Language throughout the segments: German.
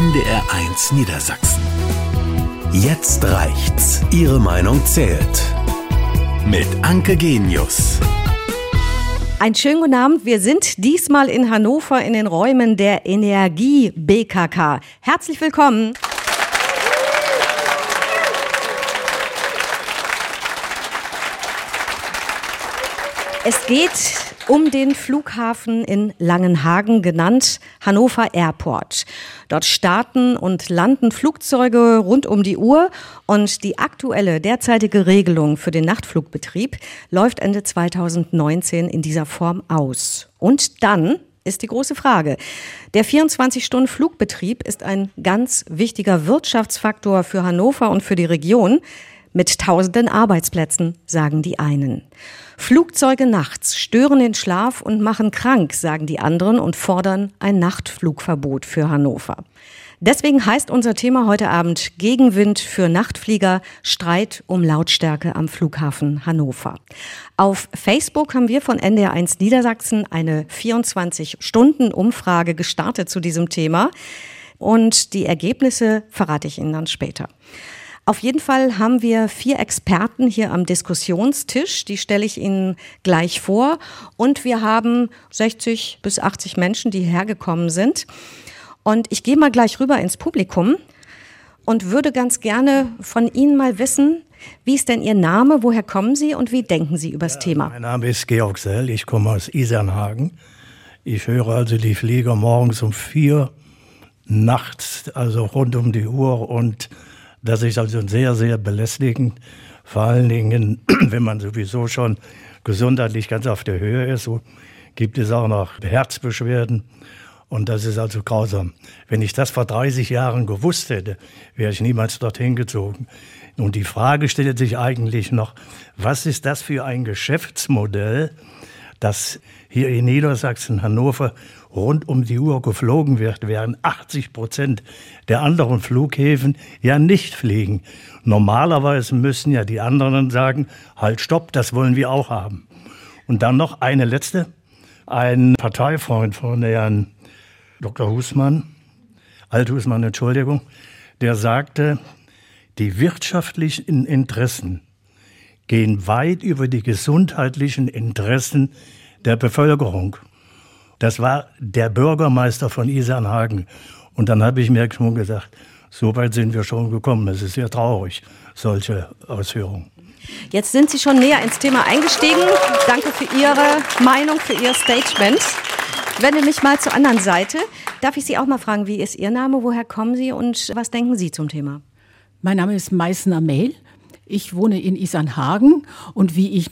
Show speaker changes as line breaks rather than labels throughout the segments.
NDR1 Niedersachsen. Jetzt reicht's. Ihre Meinung zählt. Mit Anke Genius.
Einen schönen guten Abend. Wir sind diesmal in Hannover in den Räumen der Energie BKK. Herzlich willkommen. Es geht um den Flughafen in Langenhagen, genannt Hannover Airport. Dort starten und landen Flugzeuge rund um die Uhr und die aktuelle, derzeitige Regelung für den Nachtflugbetrieb läuft Ende 2019 in dieser Form aus. Und dann ist die große Frage. Der 24-Stunden-Flugbetrieb ist ein ganz wichtiger Wirtschaftsfaktor für Hannover und für die Region. Mit tausenden Arbeitsplätzen, sagen die einen. Flugzeuge nachts stören den Schlaf und machen krank, sagen die anderen und fordern ein Nachtflugverbot für Hannover. Deswegen heißt unser Thema heute Abend Gegenwind für Nachtflieger, Streit um Lautstärke am Flughafen Hannover. Auf Facebook haben wir von NDR1 Niedersachsen eine 24-Stunden-Umfrage gestartet zu diesem Thema und die Ergebnisse verrate ich Ihnen dann später. Auf jeden Fall haben wir 4 Experten hier am Diskussionstisch, die stelle ich Ihnen gleich vor. Und wir haben 60 bis 80 Menschen, die hergekommen sind. Und ich gehe mal gleich rüber ins Publikum und würde ganz gerne von Ihnen mal wissen, wie ist denn Ihr Name, woher kommen Sie und wie denken Sie über das Thema?
Mein Name ist Georg Sell, ich komme aus Isernhagen. Ich höre also die Flieger morgens um 4 nachts, also rund um die Uhr, und das ist also sehr, sehr belästigend, vor allen Dingen, wenn man sowieso schon gesundheitlich ganz auf der Höhe ist, so gibt es auch noch Herzbeschwerden und das ist also grausam. Wenn ich das vor 30 Jahren gewusst hätte, wäre ich niemals dorthin gezogen. Und die Frage stellt sich eigentlich noch, was ist das für ein Geschäftsmodell, das hier in Niedersachsen, Hannover, rund um die Uhr geflogen wird, während 80% der anderen Flughäfen ja nicht fliegen. Normalerweise müssen ja die anderen sagen, halt, stopp, das wollen wir auch haben. Und dann noch eine letzte. Ein Parteifreund von Herrn Dr. Althusmann, Entschuldigung, der sagte, die wirtschaftlichen Interessen gehen weit über die gesundheitlichen Interessen der Bevölkerung. Das war der Bürgermeister von Isernhagen. Und dann habe ich mir schon gesagt, so weit sind wir schon gekommen. Es ist sehr traurig, solche Ausführungen.
Jetzt sind Sie schon näher ins Thema eingestiegen. Danke für Ihre Meinung, für Ihr Statement. Ich wende mich mal zur anderen Seite. Darf ich Sie auch mal fragen, wie ist Ihr Name, woher kommen Sie und was denken Sie zum Thema?
Mein Name ist Meißner Mehl. Ich wohne in Isernhagen und wie ich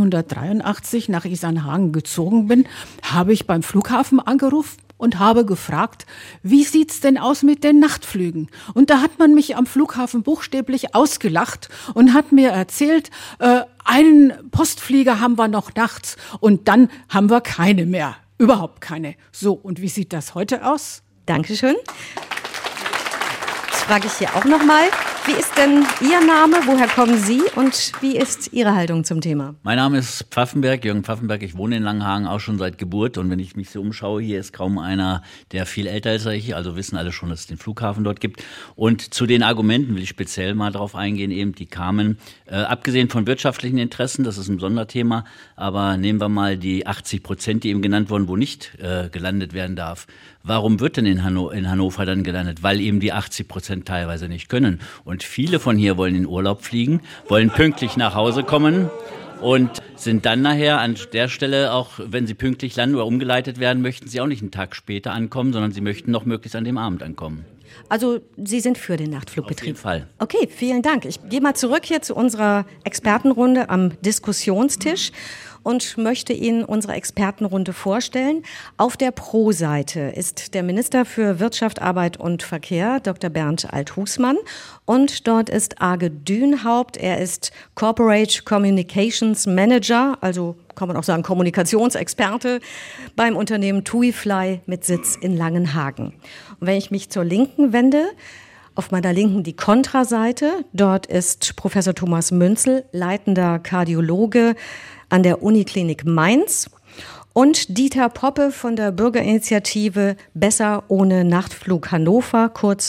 1983 nach Isernhagen gezogen bin, habe ich beim Flughafen angerufen und habe gefragt, wie sieht's denn aus mit den Nachtflügen? Und da hat man mich am Flughafen buchstäblich ausgelacht und hat mir erzählt, einen Postflieger haben wir noch nachts und dann haben wir keine mehr. Überhaupt keine. So, und wie sieht das heute aus?
Dankeschön. Jetzt frage ich hier auch nochmal. Wie ist denn Ihr Name, woher kommen Sie und wie ist Ihre Haltung zum Thema?
Mein Name ist Pfaffenberg, Jürgen Pfaffenberg. Ich wohne in Langenhagen auch schon seit Geburt und wenn ich mich so umschaue, hier ist kaum einer, der viel älter ist als ich, also wissen alle schon, dass es den Flughafen dort gibt. Und zu den Argumenten will ich speziell mal drauf eingehen, eben die kamen, abgesehen von wirtschaftlichen Interessen, das ist ein Sonderthema, aber nehmen wir mal die 80%, die eben genannt wurden, wo nicht gelandet werden darf. Warum wird denn in Hannover dann gelandet? Weil eben die 80% teilweise nicht können. Und viele von hier wollen in Urlaub fliegen, wollen pünktlich nach Hause kommen und sind dann nachher an der Stelle, auch wenn sie pünktlich landen oder umgeleitet werden, möchten sie auch nicht einen Tag später ankommen, sondern sie möchten noch möglichst an dem Abend ankommen.
Also Sie sind für den Nachtflugbetrieb?
Auf jeden Fall.
Okay, vielen Dank. Ich gehe mal zurück hier zu unserer Expertenrunde am Diskussionstisch und möchte Ihnen unsere Expertenrunde vorstellen. Auf der Pro-Seite ist der Minister für Wirtschaft, Arbeit und Verkehr, Dr. Bernd Althusmann. Und dort ist Arge Dünhaupt. Er ist Corporate Communications Manager, also kann man auch sagen Kommunikationsexperte beim Unternehmen TuiFly mit Sitz in Langenhagen. Und wenn ich mich zur Linken wende, auf meiner Linken die Kontraseite, dort ist Professor Thomas Münzel, leitender Kardiologe an der Uniklinik Mainz. und Dieter Poppe von der Bürgerinitiative Besser ohne Nachtflug Hannover, kurz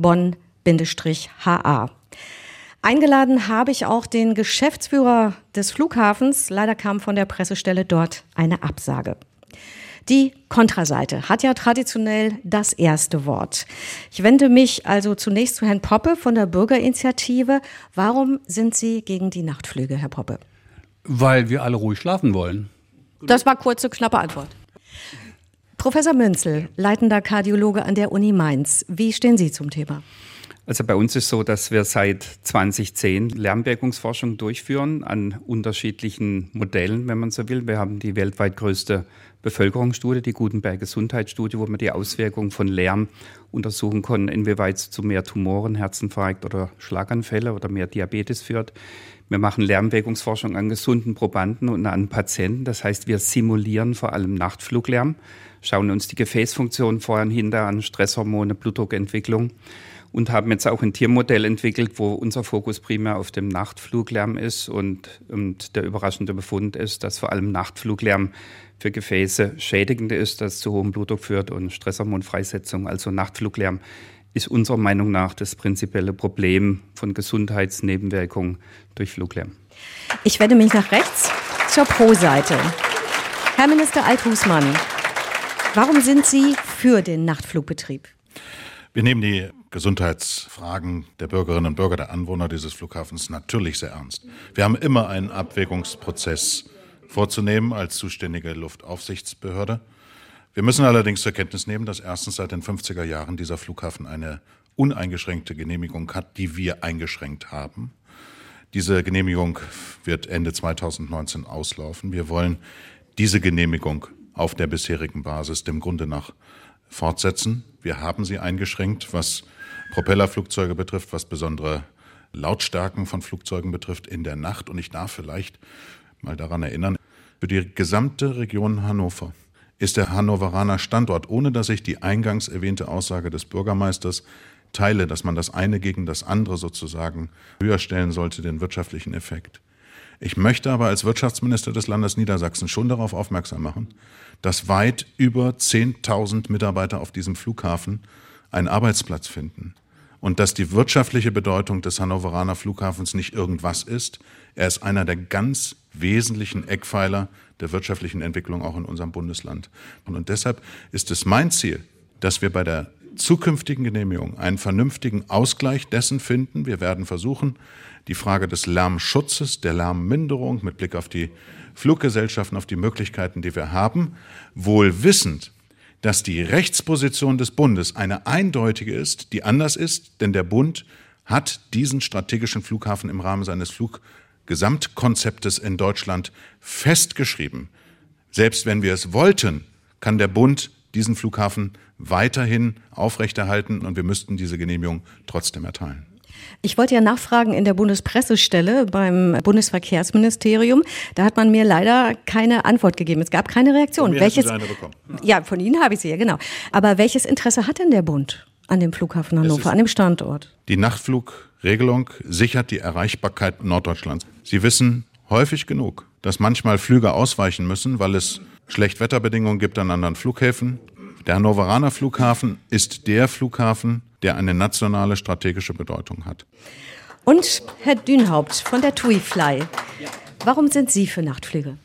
Bonn-HA. Eingeladen habe ich auch den Geschäftsführer des Flughafens. Leider kam von der Pressestelle dort eine Absage. Die Kontraseite hat ja traditionell das erste Wort. Ich wende mich also zunächst zu Herrn Poppe von der Bürgerinitiative. Warum sind Sie gegen die Nachtflüge, Herr Poppe?
Weil wir alle ruhig schlafen wollen.
Das war kurze, knappe Antwort. Professor Münzel, leitender Kardiologe an der Uni Mainz. Wie stehen Sie zum Thema?
Also bei uns ist so, dass wir seit 2010 Lärmwirkungsforschung durchführen an unterschiedlichen Modellen, wenn man so will. Wir haben die weltweit größte Bevölkerungsstudie, die Gutenberg Gesundheitsstudie, wo wir die Auswirkungen von Lärm untersuchen konnten, inwieweit es zu mehr Tumoren, Herzinfarkt oder Schlaganfälle oder mehr Diabetes führt. Wir machen Lärmwirkungsforschung an gesunden Probanden und an Patienten. Das heißt, wir simulieren vor allem Nachtfluglärm, schauen uns die Gefäßfunktion vorher und hinter an, Stresshormone, Blutdruckentwicklung. Und haben jetzt auch ein Tiermodell entwickelt, wo unser Fokus primär auf dem Nachtfluglärm ist. Und der überraschende Befund ist, dass vor allem Nachtfluglärm für Gefäße schädigend ist, das zu hohem Blutdruck führt und Stresshormonfreisetzung. Also Nachtfluglärm ist unserer Meinung nach das prinzipielle Problem von Gesundheitsnebenwirkungen durch Fluglärm.
Ich wende mich nach rechts zur Pro-Seite. Herr Minister Alt-Husmann, warum sind Sie für den Nachtflugbetrieb?
Wir nehmen die Gesundheitsfragen der Bürgerinnen und Bürger, der Anwohner dieses Flughafens natürlich sehr ernst. Wir haben immer einen Abwägungsprozess vorzunehmen als zuständige Luftaufsichtsbehörde. Wir müssen allerdings zur Kenntnis nehmen, dass erstens seit den 50er Jahren dieser Flughafen eine uneingeschränkte Genehmigung hat, die wir eingeschränkt haben. Diese Genehmigung wird Ende 2019 auslaufen. Wir wollen diese Genehmigung auf der bisherigen Basis dem Grunde nach fortsetzen. Wir haben sie eingeschränkt, was Propellerflugzeuge betrifft, was besondere Lautstärken von Flugzeugen betrifft in der Nacht. Und ich darf vielleicht mal daran erinnern, für die gesamte Region Hannover ist der Hannoveraner Standort, ohne dass ich die eingangs erwähnte Aussage des Bürgermeisters teile, dass man das eine gegen das andere sozusagen höher stellen sollte, den wirtschaftlichen Effekt. Ich möchte aber als Wirtschaftsminister des Landes Niedersachsen schon darauf aufmerksam machen, dass weit über 10.000 Mitarbeiter auf diesem Flughafen einen Arbeitsplatz finden und dass die wirtschaftliche Bedeutung des Hannoveraner Flughafens nicht irgendwas ist. Er ist einer der ganz wesentlichen Eckpfeiler der wirtschaftlichen Entwicklung auch in unserem Bundesland. Und deshalb ist es mein Ziel, dass wir bei der zukünftigen Genehmigung einen vernünftigen Ausgleich dessen finden. Wir werden versuchen, die Frage des Lärmschutzes, der Lärmminderung mit Blick auf die Fluggesellschaften, auf die Möglichkeiten, die wir haben, wohl wissend, dass die Rechtsposition des Bundes eine eindeutige ist, die anders ist, denn der Bund hat diesen strategischen Flughafen im Rahmen seines Fluggesamtkonzeptes in Deutschland festgeschrieben. Selbst wenn wir es wollten, kann der Bund diesen Flughafen weiterhin aufrechterhalten und wir müssten diese Genehmigung trotzdem erteilen.
Ich wollte ja nachfragen in der Bundespressestelle beim Bundesverkehrsministerium. Da hat man mir leider keine Antwort gegeben. Es gab keine Reaktion.
Welches? Eine bekommen.
Ja, von Ihnen habe ich sie ja, genau. Aber welches Interesse hat denn der Bund an dem Flughafen Hannover, an dem Standort?
Die Nachtflugregelung sichert die Erreichbarkeit Norddeutschlands. Sie wissen häufig genug, dass manchmal Flüge ausweichen müssen, weil es Schlechtwetterbedingungen gibt an anderen Flughäfen. Der Hannoveraner Flughafen ist der Flughafen, der eine nationale strategische Bedeutung hat.
Und Herr Dünhaupt von der TUI Fly. Warum sind Sie für Nachtflüge?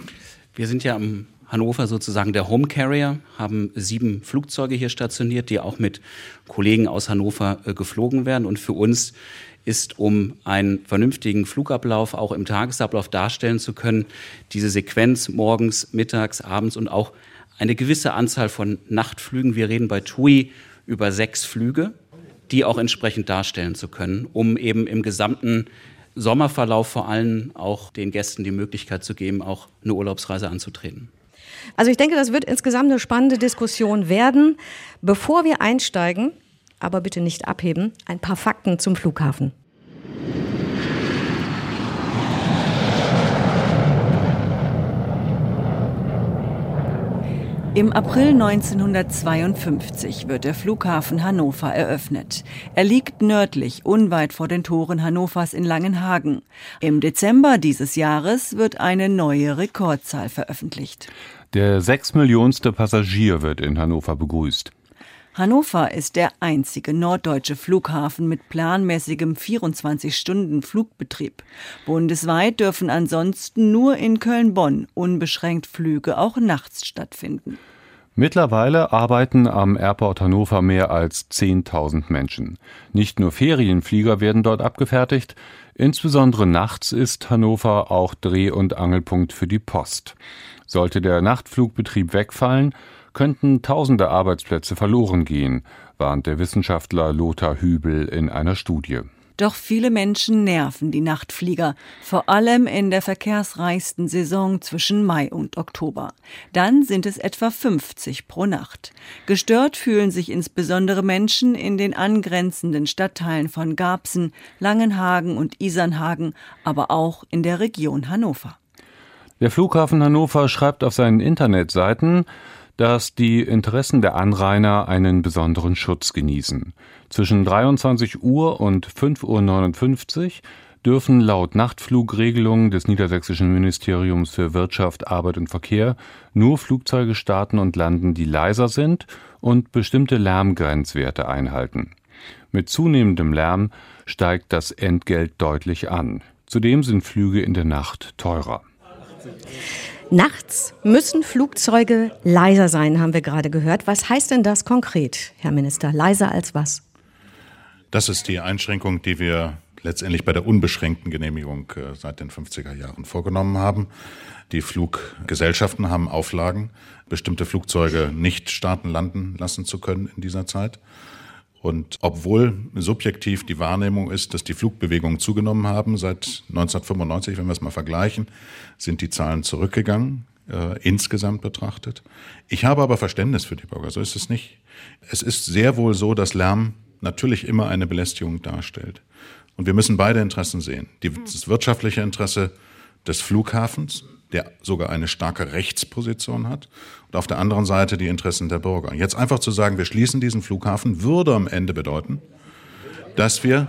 Wir sind ja am Hannover sozusagen der Home Carrier, haben 7 Flugzeuge hier stationiert, die auch mit Kollegen aus Hannover geflogen werden. Und für uns ist, um einen vernünftigen Flugablauf auch im Tagesablauf darstellen zu können, diese Sequenz morgens, mittags, abends und auch eine gewisse Anzahl von Nachtflügen. Wir reden bei TUI über 6 Flüge, die auch entsprechend darstellen zu können, um eben im gesamten Sommerverlauf vor allem auch den Gästen die Möglichkeit zu geben, auch eine Urlaubsreise anzutreten.
Also ich denke, das wird insgesamt eine spannende Diskussion werden. Bevor wir einsteigen, aber bitte nicht abheben, ein paar Fakten zum Flughafen.
Im April 1952 wird der Flughafen Hannover eröffnet. Er liegt nördlich, unweit vor den Toren Hannovers in Langenhagen. Im Dezember dieses Jahres wird eine neue Rekordzahl veröffentlicht.
Der 6 Millionste Passagier wird in Hannover begrüßt.
Hannover ist der einzige norddeutsche Flughafen mit planmäßigem 24-Stunden-Flugbetrieb. Bundesweit dürfen ansonsten nur in Köln-Bonn unbeschränkt Flüge auch nachts stattfinden.
Mittlerweile arbeiten am Airport Hannover mehr als 10.000 Menschen. Nicht nur Ferienflieger werden dort abgefertigt, insbesondere nachts ist Hannover auch Dreh- und Angelpunkt für die Post. Sollte der Nachtflugbetrieb wegfallen, könnten tausende Arbeitsplätze verloren gehen, warnt der Wissenschaftler Lothar Hübel in einer Studie.
Doch viele Menschen nerven die Nachtflieger, vor allem in der verkehrsreichsten Saison zwischen Mai und Oktober. Dann sind es etwa 50 pro Nacht. Gestört fühlen sich insbesondere Menschen in den angrenzenden Stadtteilen von Garbsen, Langenhagen und Isernhagen, aber auch in der Region Hannover.
Der Flughafen Hannover schreibt auf seinen Internetseiten, dass die Interessen der Anrainer einen besonderen Schutz genießen. Zwischen 23 Uhr und 5:59 Uhr dürfen laut Nachtflugregelung des Niedersächsischen Ministeriums für Wirtschaft, Arbeit und Verkehr nur Flugzeuge starten und landen, die leiser sind und bestimmte Lärmgrenzwerte einhalten. Mit zunehmendem Lärm steigt das Entgelt deutlich an. Zudem sind Flüge in der Nacht teurer.
Nachts müssen Flugzeuge leiser sein, haben wir gerade gehört. Was heißt denn das konkret, Herr Minister? Leiser als was?
Das ist die Einschränkung, die wir letztendlich bei der unbeschränkten Genehmigung seit den 50er Jahren vorgenommen haben. Die Fluggesellschaften haben Auflagen, bestimmte Flugzeuge nicht starten, landen lassen zu können in dieser Zeit. Und obwohl subjektiv die Wahrnehmung ist, dass die Flugbewegungen zugenommen haben, seit 1995, wenn wir es mal vergleichen, sind die Zahlen zurückgegangen, insgesamt betrachtet. Ich habe aber Verständnis für die Bürger, so ist es nicht. Es ist sehr wohl so, dass Lärm natürlich immer eine Belästigung darstellt. Und wir müssen beide Interessen sehen. Das wirtschaftliche Interesse des Flughafens, der sogar eine starke Rechtsposition hat, und auf der anderen Seite die Interessen der Bürger. Jetzt einfach zu sagen, wir schließen diesen Flughafen, würde am Ende bedeuten, dass wir,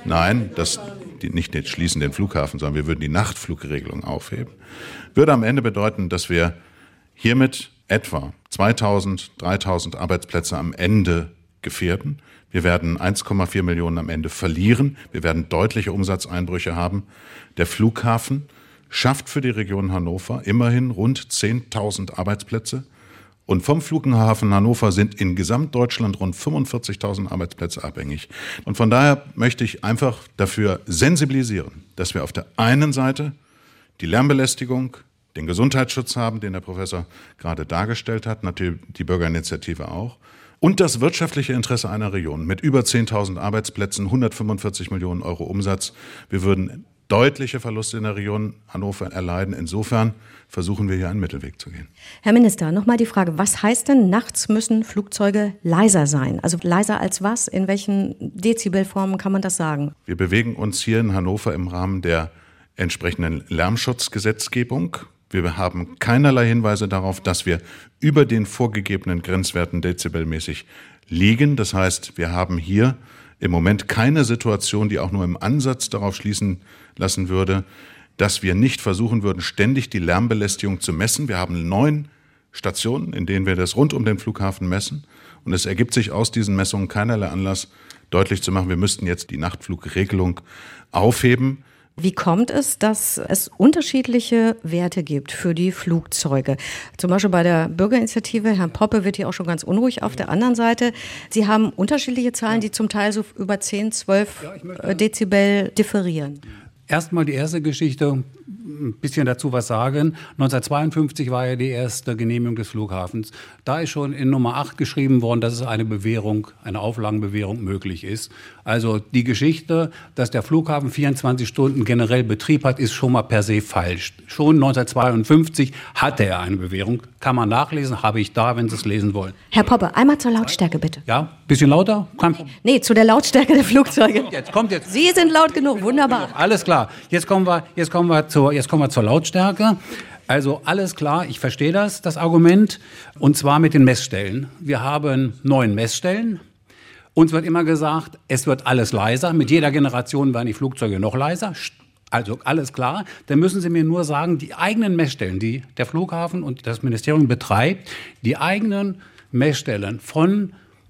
nicht schließen den Flughafen, sondern wir würden die Nachtflugregelung aufheben, würde am Ende bedeuten, dass wir hiermit etwa 2.000, 3.000 Arbeitsplätze am Ende gefährden. Wir werden 1,4 Millionen am Ende verlieren. Wir werden deutliche Umsatzeinbrüche haben. Der Flughafen schafft für die Region Hannover immerhin rund 10.000 Arbeitsplätze. Und vom Flughafen Hannover sind in Gesamtdeutschland rund 45.000 Arbeitsplätze abhängig. Und von daher möchte ich einfach dafür sensibilisieren, dass wir auf der einen Seite die Lärmbelästigung, den Gesundheitsschutz haben, den der Professor gerade dargestellt hat, natürlich die Bürgerinitiative auch, und das wirtschaftliche Interesse einer Region mit über 10.000 Arbeitsplätzen, 145 Millionen Euro Umsatz. Wir würden deutliche Verluste in der Region Hannover erleiden. Insofern versuchen wir hier einen Mittelweg zu gehen.
Herr Minister, nochmal die Frage, was heißt denn, nachts müssen Flugzeuge leiser sein? Also leiser als was? In welchen Dezibelformen kann man das sagen?
Wir bewegen uns hier in Hannover im Rahmen der entsprechenden Lärmschutzgesetzgebung. Wir haben keinerlei Hinweise darauf, dass wir über den vorgegebenen Grenzwerten dezibelmäßig liegen. Das heißt, wir haben hier im Moment keine Situation, die auch nur im Ansatz darauf schließen lassen würde, dass wir nicht versuchen würden, ständig die Lärmbelästigung zu messen. Wir haben 9 Stationen, in denen wir das rund um den Flughafen messen. Und es ergibt sich aus diesen Messungen keinerlei Anlass, deutlich zu machen, wir müssten jetzt die Nachtflugregelung aufheben.
Wie kommt es, dass es unterschiedliche Werte gibt für die Flugzeuge? Zum Beispiel bei der Bürgerinitiative, Herr Poppe wird hier auch schon ganz unruhig auf der anderen Seite. Sie haben unterschiedliche Zahlen, die zum Teil so über 10, 12 Dezibel differieren.
Erstmal die erste Geschichte, ein bisschen dazu was sagen. 1952 war ja die erste Genehmigung des Flughafens. Da ist schon in Nummer 8 geschrieben worden, dass es eine Bewährung, eine Auflagenbewährung möglich ist. Also die Geschichte, dass der Flughafen 24 Stunden generell Betrieb hat, ist schon mal per se falsch. Schon 1952 hatte er eine Bewährung. Kann man nachlesen, habe ich da, wenn Sie es lesen wollen.
Herr Poppe, einmal zur Lautstärke bitte.
Ja, bisschen lauter?
Nee, zu der Lautstärke der Flugzeuge.
Kommt jetzt.
Sie sind laut genug, wunderbar.
Alles klar. Jetzt kommen wir zur Lautstärke. Also alles klar, ich verstehe das Argument. Und zwar mit den Messstellen. Wir haben 9 Messstellen. Uns wird immer gesagt, es wird alles leiser. Mit jeder Generation werden die Flugzeuge noch leiser. Also alles klar, dann müssen Sie mir nur sagen, die eigenen Messstellen, die der Flughafen und das Ministerium betreibt, die eigenen Messstellen von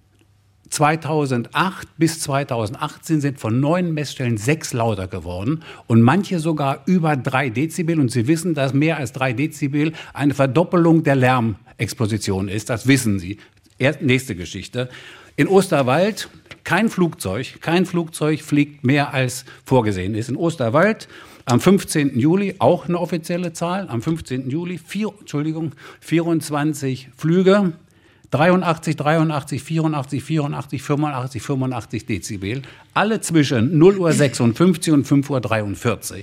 2008 bis 2018 sind von 9 Messstellen 6 lauter geworden und manche sogar über 3 Dezibel. Und Sie wissen, dass mehr als 3 Dezibel eine Verdoppelung der Lärmexposition ist. Das wissen Sie. Nächste Geschichte. In Osterwald kein Flugzeug fliegt mehr als vorgesehen ist. In Osterwald am 15. Juli, auch eine offizielle Zahl, am 15. Juli 24 Flüge, 83, 84, 85 Dezibel, alle zwischen 0:56 und 5:43 Uhr.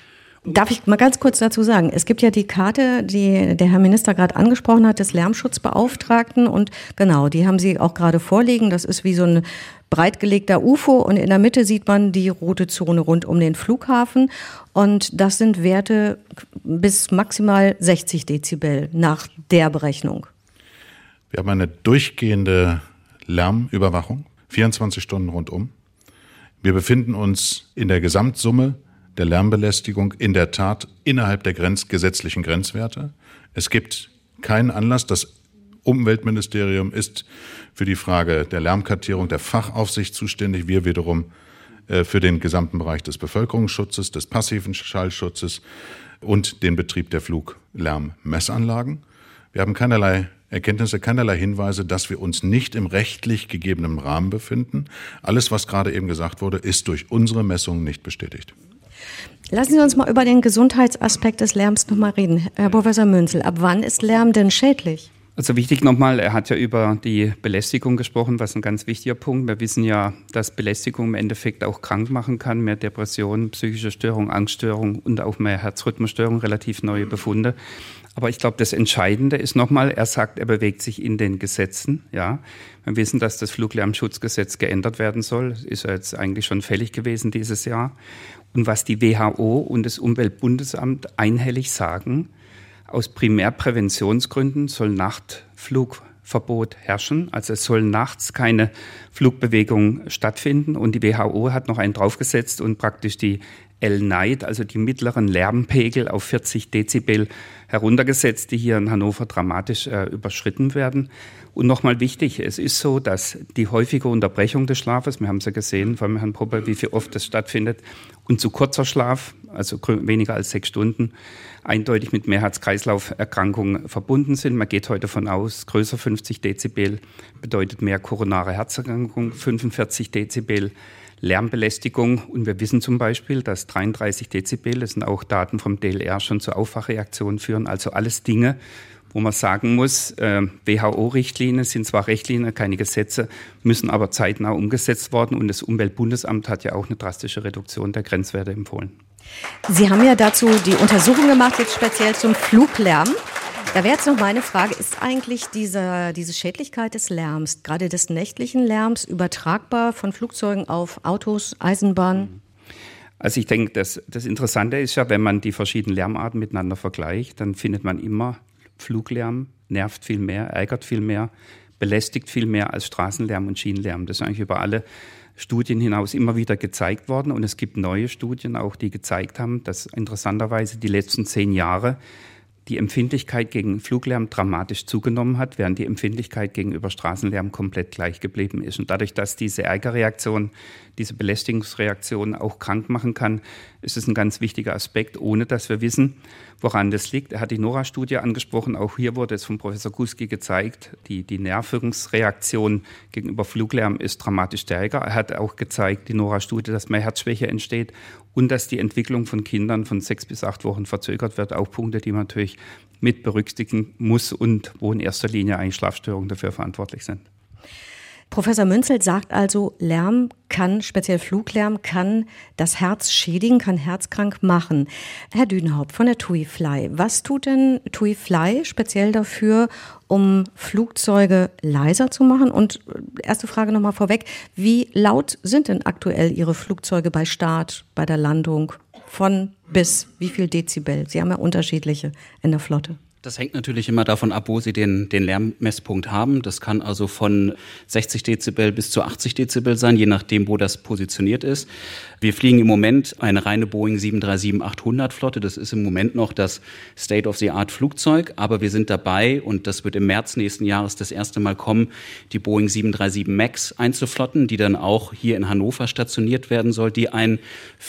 Darf ich mal ganz kurz dazu sagen, es gibt ja die Karte, die der Herr Minister gerade angesprochen hat, des Lärmschutzbeauftragten und genau, die haben Sie auch gerade vorliegen. Das ist wie so ein breitgelegter UFO und in der Mitte sieht man die rote Zone rund um den Flughafen und das sind Werte bis maximal 60 Dezibel nach der Berechnung.
Wir haben eine durchgehende Lärmüberwachung, 24 Stunden rundum. Wir befinden uns in der Gesamtsumme der Lärmbelästigung in der Tat innerhalb der gesetzlichen Grenzwerte. Es gibt keinen Anlass. Das Umweltministerium ist für die Frage der Lärmkartierung der Fachaufsicht zuständig. Wir wiederum für den gesamten Bereich des Bevölkerungsschutzes, des passiven Schallschutzes und den Betrieb der Fluglärmmessanlagen. Wir haben keinerlei Erkenntnisse, keinerlei Hinweise, dass wir uns nicht im rechtlich gegebenen Rahmen befinden. Alles, was gerade eben gesagt wurde, ist durch unsere Messungen nicht bestätigt.
Lassen Sie uns mal über den Gesundheitsaspekt des Lärms noch mal reden. Herr Professor Münzel, ab wann ist Lärm denn schädlich?
Also wichtig nochmal, er hat ja über die Belästigung gesprochen, was ein ganz wichtiger Punkt. Wir wissen ja, dass Belästigung im Endeffekt auch krank machen kann. Mehr Depressionen, psychische Störungen, Angststörungen und auch mehr Herzrhythmusstörungen, relativ neue Befunde. Aber ich glaube, das Entscheidende ist nochmal, er sagt, er bewegt sich in den Gesetzen. Ja, wir wissen, dass das Fluglärmschutzgesetz geändert werden soll. Das ist ja jetzt eigentlich schon fällig gewesen dieses Jahr. Und was die WHO und das Umweltbundesamt einhellig sagen, aus Primärpräventionsgründen soll Nachtflugverbot herrschen. Also es soll nachts keine Flugbewegung stattfinden. Und die WHO hat noch einen draufgesetzt und praktisch die L-Night, also die mittleren Lärmpegel auf 40 Dezibel heruntergesetzt, die hier in Hannover dramatisch überschritten werden. Und nochmal wichtig, es ist so, dass die häufige Unterbrechung des Schlafes, wir haben es ja gesehen von Herrn Popper, wie viel oft das stattfindet, und zu kurzer Schlaf, also weniger als 6 Stunden, eindeutig mit mehr Herz-Kreislauf-Erkrankungen verbunden sind. Man geht heute davon aus, größer 50 Dezibel bedeutet mehr koronare Herzerkrankungen, 45 Dezibel Lärmbelästigung. Und wir wissen zum Beispiel, dass 33 Dezibel, das sind auch Daten vom DLR, schon zu Aufwachreaktionen führen. Also alles Dinge, wo man sagen muss, WHO-Richtlinien sind zwar Richtlinien, keine Gesetze, müssen aber zeitnah umgesetzt werden. Und das Umweltbundesamt hat ja auch eine drastische Reduktion der Grenzwerte empfohlen.
Sie haben ja dazu die Untersuchung gemacht, jetzt speziell zum Fluglärm. Da wäre jetzt noch meine Frage, ist eigentlich diese Schädlichkeit des Lärms, gerade des nächtlichen Lärms, übertragbar von Flugzeugen auf Autos, Eisenbahnen?
Also ich denke, das Interessante ist ja, wenn man die verschiedenen Lärmarten miteinander vergleicht, dann findet man immer, Fluglärm nervt viel mehr, ärgert viel mehr, belästigt viel mehr als Straßenlärm und Schienenlärm. Das ist eigentlich über alle Studien hinaus immer wieder gezeigt worden. Und es gibt neue Studien auch, die gezeigt haben, dass interessanterweise die letzten 10 Jahre die Empfindlichkeit gegen Fluglärm dramatisch zugenommen hat, während die Empfindlichkeit gegenüber Straßenlärm komplett gleich geblieben ist. Und dadurch, dass diese Ärgerreaktion, diese Belästigungsreaktion auch krank machen kann, ist es ein ganz wichtiger Aspekt, ohne dass wir wissen, woran das liegt. Er hat die NORA-Studie angesprochen, auch hier wurde es von Professor Guski gezeigt, die Nervungsreaktion gegenüber Fluglärm ist dramatisch stärker. Er hat auch gezeigt, die NORA-Studie, dass mehr Herzschwäche entsteht und dass die Entwicklung von Kindern von 6 bis 8 Wochen verzögert wird. Auch Punkte, die man natürlich mit berücksichtigen muss und wo in erster Linie eigentlich Schlafstörungen dafür verantwortlich sind.
Professor Münzel sagt also, Lärm kann, speziell Fluglärm, kann das Herz schädigen, kann herzkrank machen. Herr Düdenhaupt von der TUI Fly, was tut denn TUI Fly speziell dafür, um Flugzeuge leiser zu machen? Und erste Frage nochmal vorweg, wie laut sind denn aktuell Ihre Flugzeuge bei Start, bei der Landung? Von bis wie viel Dezibel? Sie haben ja unterschiedliche in der Flotte.
Das hängt natürlich immer davon ab, wo Sie den Lärmmesspunkt haben. Das kann also von 60 Dezibel bis zu 80 Dezibel sein, je nachdem, wo das positioniert ist. Wir fliegen im Moment eine reine Boeing 737-800 Flotte. Das ist im Moment noch das State-of-the-Art-Flugzeug. Aber wir sind dabei, und das wird im März nächsten Jahres das erste Mal kommen, die Boeing 737 MAX einzuflotten, die dann auch hier in Hannover stationiert werden soll, die einen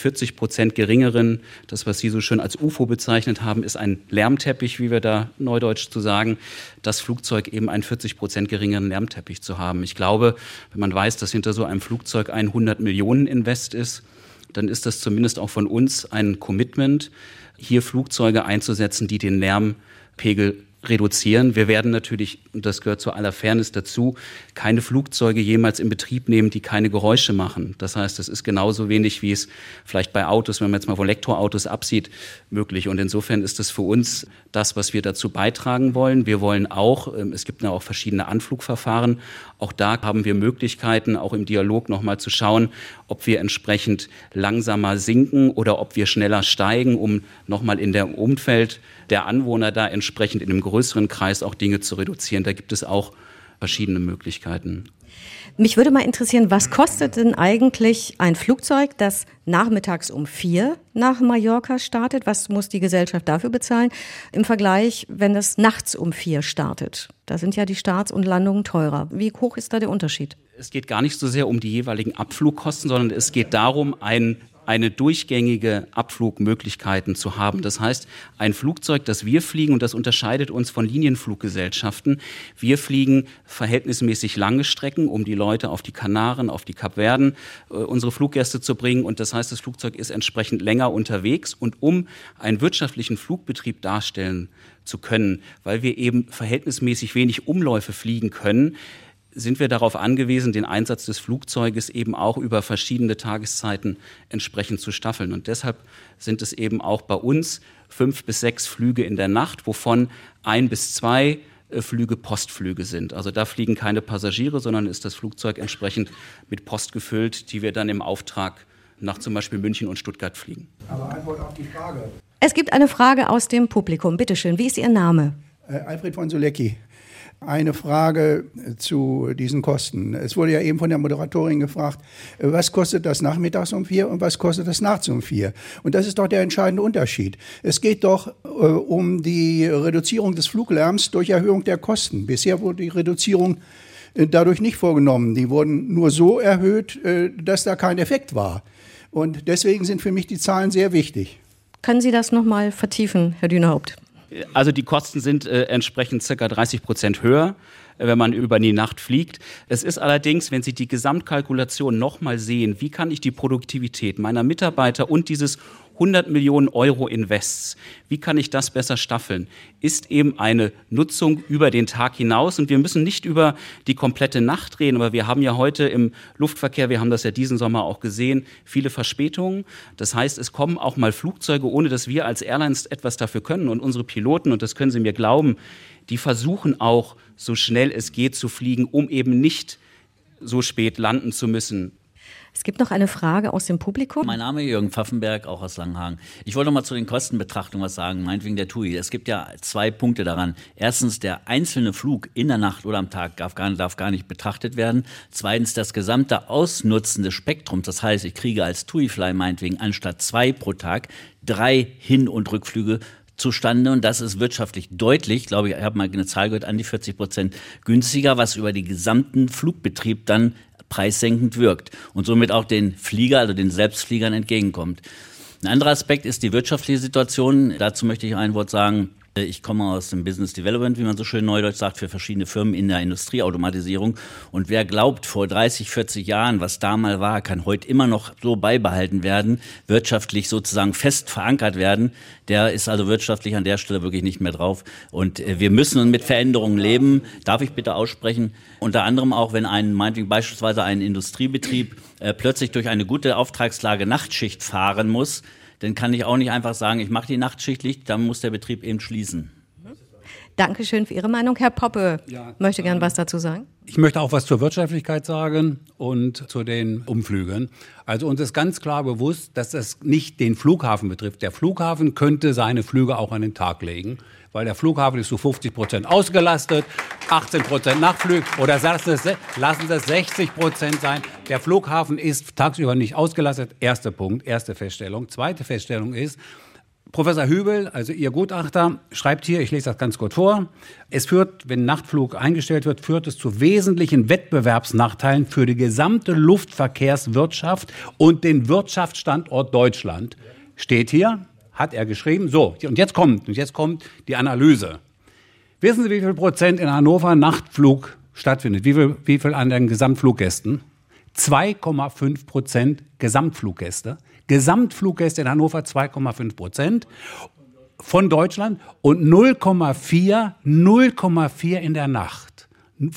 40% geringeren, das, was Sie so schön als UFO bezeichnet haben, ist ein Lärmteppich, wie wir da neudeutsch zu sagen, das Flugzeug eben einen 40% geringeren Lärmteppich zu haben. Ich glaube, wenn man weiß, dass hinter so einem Flugzeug ein 100 Millionen Invest ist, dann ist das zumindest auch von uns ein Commitment, hier Flugzeuge einzusetzen, die den Lärmpegel reduzieren. Wir werden natürlich, und das gehört zu aller Fairness dazu, keine Flugzeuge jemals in Betrieb nehmen, die keine Geräusche machen. Das heißt, es ist genauso wenig, wie es vielleicht bei Autos, wenn man jetzt mal von Elektroautos absieht, möglich. Und insofern ist es für uns das, was wir dazu beitragen wollen. Wir wollen auch, es gibt ja auch verschiedene Anflugverfahren, auch da haben wir Möglichkeiten, auch im Dialog nochmal zu schauen, ob wir entsprechend langsamer sinken oder ob wir schneller steigen, um nochmal in der Umfeld der Anwohner da entsprechend in einem größeren Kreis auch Dinge zu reduzieren. Da gibt es auch verschiedene Möglichkeiten.
Mich würde mal interessieren, was kostet denn eigentlich ein Flugzeug, das nachmittags um 4 nach Mallorca startet? Was muss die Gesellschaft dafür bezahlen? Im Vergleich, wenn es nachts um 4 startet. Da sind ja die Starts und Landungen teurer. Wie hoch ist da der Unterschied?
Es geht gar nicht so sehr um die jeweiligen Abflugkosten, sondern es geht darum, eine durchgängige Abflugmöglichkeiten zu haben. Das heißt, ein Flugzeug, das wir fliegen, und das unterscheidet uns von Linienfluggesellschaften, wir fliegen verhältnismäßig lange Strecken, um die Leute auf die Kanaren, auf die Kapverden, unsere Fluggäste zu bringen. Und das heißt, das Flugzeug ist entsprechend länger unterwegs. Und um einen wirtschaftlichen Flugbetrieb darstellen zu können, weil wir eben verhältnismäßig wenig Umläufe fliegen können, sind wir darauf angewiesen, den Einsatz des Flugzeuges eben auch über verschiedene Tageszeiten entsprechend zu staffeln. Und deshalb sind es eben auch bei uns 5 bis 6 Flüge in der Nacht, wovon 1 bis 2 Flüge Postflüge sind. Also da fliegen keine Passagiere, sondern ist das Flugzeug entsprechend mit Post gefüllt, die wir dann im Auftrag nach zum Beispiel München und Stuttgart fliegen.
Aber Antwort auf die Frage.
Es gibt eine Frage aus dem Publikum. Bitte schön, wie ist Ihr Name?
Alfred von Sulecki. Eine Frage zu diesen Kosten. Es wurde ja eben von der Moderatorin gefragt, was kostet das nachmittags um 4 und was kostet das nachts um 4? Und das ist doch der entscheidende Unterschied. Es geht doch um die Reduzierung des Fluglärms durch Erhöhung der Kosten. Bisher wurde die Reduzierung dadurch nicht vorgenommen. Die wurden nur so erhöht, dass da kein Effekt war. Und deswegen sind für mich die Zahlen sehr wichtig.
Können Sie das nochmal vertiefen, Herr Dünehaupt?
Also die Kosten sind entsprechend ca. 30% höher, wenn man über die Nacht fliegt. Es ist allerdings, wenn Sie die Gesamtkalkulation nochmal sehen, wie kann ich die Produktivität meiner Mitarbeiter und dieses 100 Millionen Euro Invests, wie kann ich das besser staffeln, ist eben eine Nutzung über den Tag hinaus. Und wir müssen nicht über die komplette Nacht reden, aber wir haben ja heute im Luftverkehr, wir haben das ja diesen Sommer auch gesehen, viele Verspätungen. Das heißt, es kommen auch mal Flugzeuge, ohne dass wir als Airlines etwas dafür können. Und unsere Piloten, und das können Sie mir glauben, die versuchen auch, so schnell es geht zu fliegen, um eben nicht so spät landen zu müssen.
Es gibt noch eine Frage aus dem Publikum.
Mein Name ist Jürgen Pfaffenberg, auch aus Langenhagen. Ich wollte noch mal zu den Kostenbetrachtungen was sagen, meinetwegen der TUI. Es gibt ja 2 Punkte daran. Erstens, der einzelne Flug in der Nacht oder am Tag darf gar nicht betrachtet werden. Zweitens, das gesamte Ausnutzen des Spektrums. Das heißt, ich kriege als TUI-Fly meinetwegen anstatt 2 pro Tag 3 Hin- und Rückflüge zustande, und das ist wirtschaftlich deutlich, glaube ich habe mal eine Zahl gehört, an die 40% günstiger, was über den gesamten Flugbetrieb dann preissenkend wirkt und somit auch den Flieger, also den Selbstfliegern entgegenkommt. Ein anderer Aspekt ist die wirtschaftliche Situation. Dazu möchte ich ein Wort sagen. Ich komme aus dem Business Development, wie man so schön neudeutsch sagt, für verschiedene Firmen in der Industrieautomatisierung. Und wer glaubt, vor 30, 40 Jahren, was da mal war, kann heute immer noch so beibehalten werden, wirtschaftlich sozusagen fest verankert werden, der ist also wirtschaftlich an der Stelle wirklich nicht mehr drauf. Und wir müssen mit Veränderungen leben. Darf ich bitte aussprechen? Unter anderem auch, wenn meinetwegen beispielsweise ein Industriebetrieb plötzlich durch eine gute Auftragslage Nachtschicht fahren muss, dann kann ich auch nicht einfach sagen, ich mache die Nachtschicht nicht, dann muss der Betrieb eben schließen.
Dankeschön für Ihre Meinung. Herr Poppe möchte gern was dazu sagen.
Ich möchte auch was zur Wirtschaftlichkeit sagen und zu den Umflügen. Also uns ist ganz klar bewusst, dass das nicht den Flughafen betrifft. Der Flughafen könnte seine Flüge auch an den Tag legen, weil der Flughafen ist zu 50% ausgelastet, 18% Nachflüge oder lassen es 60% sein. Der Flughafen ist tagsüber nicht ausgelastet. Erster Punkt, erste Feststellung. Zweite Feststellung ist, Professor Hübel, also Ihr Gutachter, schreibt hier, ich lese das ganz kurz vor, es führt, wenn Nachtflug eingestellt wird, führt es zu wesentlichen Wettbewerbsnachteilen für die gesamte Luftverkehrswirtschaft und den Wirtschaftsstandort Deutschland. Steht hier, hat er geschrieben. So, und jetzt kommt die Analyse. Wissen Sie, wie viel Prozent in Hannover Nachtflug stattfindet? Wie viel an den Gesamtfluggästen? 2,5% Gesamtfluggäste. Gesamtfluggäste in Hannover 2,5% von Deutschland und 0,4 in der Nacht. Und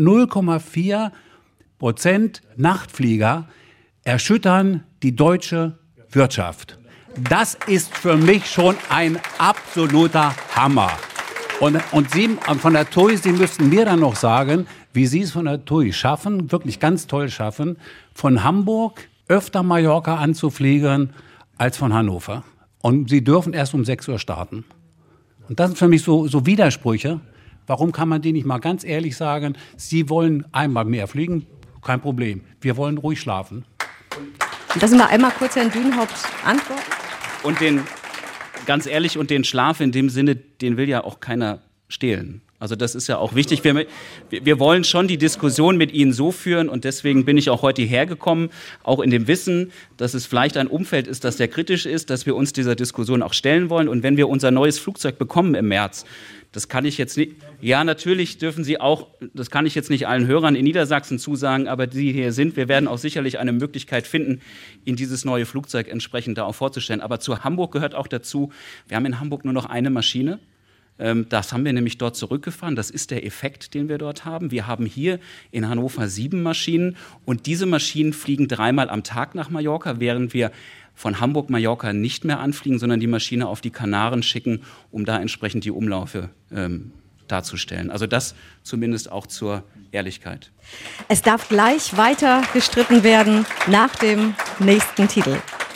0,4% Nachtflieger erschüttern die deutsche Wirtschaft. Das ist für mich schon ein absoluter Hammer. Und Sie von der TUI, Sie müssten mir dann noch sagen, wie Sie es von der TUI schaffen, wirklich ganz toll schaffen, von Hamburg öfter Mallorca anzufliegen als von Hannover. Und Sie dürfen erst um 6 Uhr starten. Und das sind für mich so Widersprüche. Warum kann man die nicht mal ganz ehrlich sagen, Sie wollen einmal mehr fliegen, kein Problem. Wir wollen ruhig schlafen.
Lassen wir einmal kurz Herrn Dünhaupt antworten.
Und ganz ehrlich, und den Schlaf in dem Sinne, den will ja auch keiner stehlen. Also das ist ja auch wichtig. Wir wollen schon die Diskussion mit Ihnen so führen und deswegen bin ich auch heute hierher gekommen, auch in dem Wissen, dass es vielleicht ein Umfeld ist, das sehr kritisch ist, dass wir uns dieser Diskussion auch stellen wollen. Und wenn wir unser neues Flugzeug bekommen im März, das kann ich jetzt nicht, ja natürlich dürfen Sie auch, das kann ich jetzt nicht allen Hörern in Niedersachsen zusagen, aber die hier sind, wir werden auch sicherlich eine Möglichkeit finden, Ihnen dieses neue Flugzeug entsprechend da auch vorzustellen. Aber zu Hamburg gehört auch dazu, wir haben in Hamburg nur noch eine Maschine. Das haben wir nämlich dort zurückgefahren. Das ist der Effekt, den wir dort haben. Wir haben hier in Hannover 7 Maschinen und diese Maschinen fliegen 3-mal am Tag nach Mallorca, während wir von Hamburg-Mallorca nicht mehr anfliegen, sondern die Maschine auf die Kanaren schicken, um da entsprechend die Umlaufe darzustellen. Also das zumindest auch zur Ehrlichkeit.
Es darf gleich weiter gestritten werden nach dem nächsten Titel.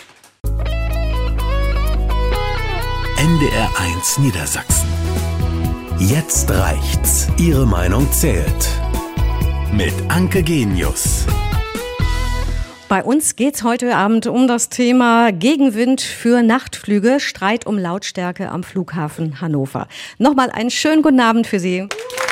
NDR 1 Niedersachsen. Jetzt reicht's. Ihre Meinung zählt. Mit Anke Genius.
Bei uns geht's heute Abend um das Thema Gegenwind für Nachtflüge, Streit um Lautstärke am Flughafen Hannover. Nochmal einen schönen guten Abend für Sie.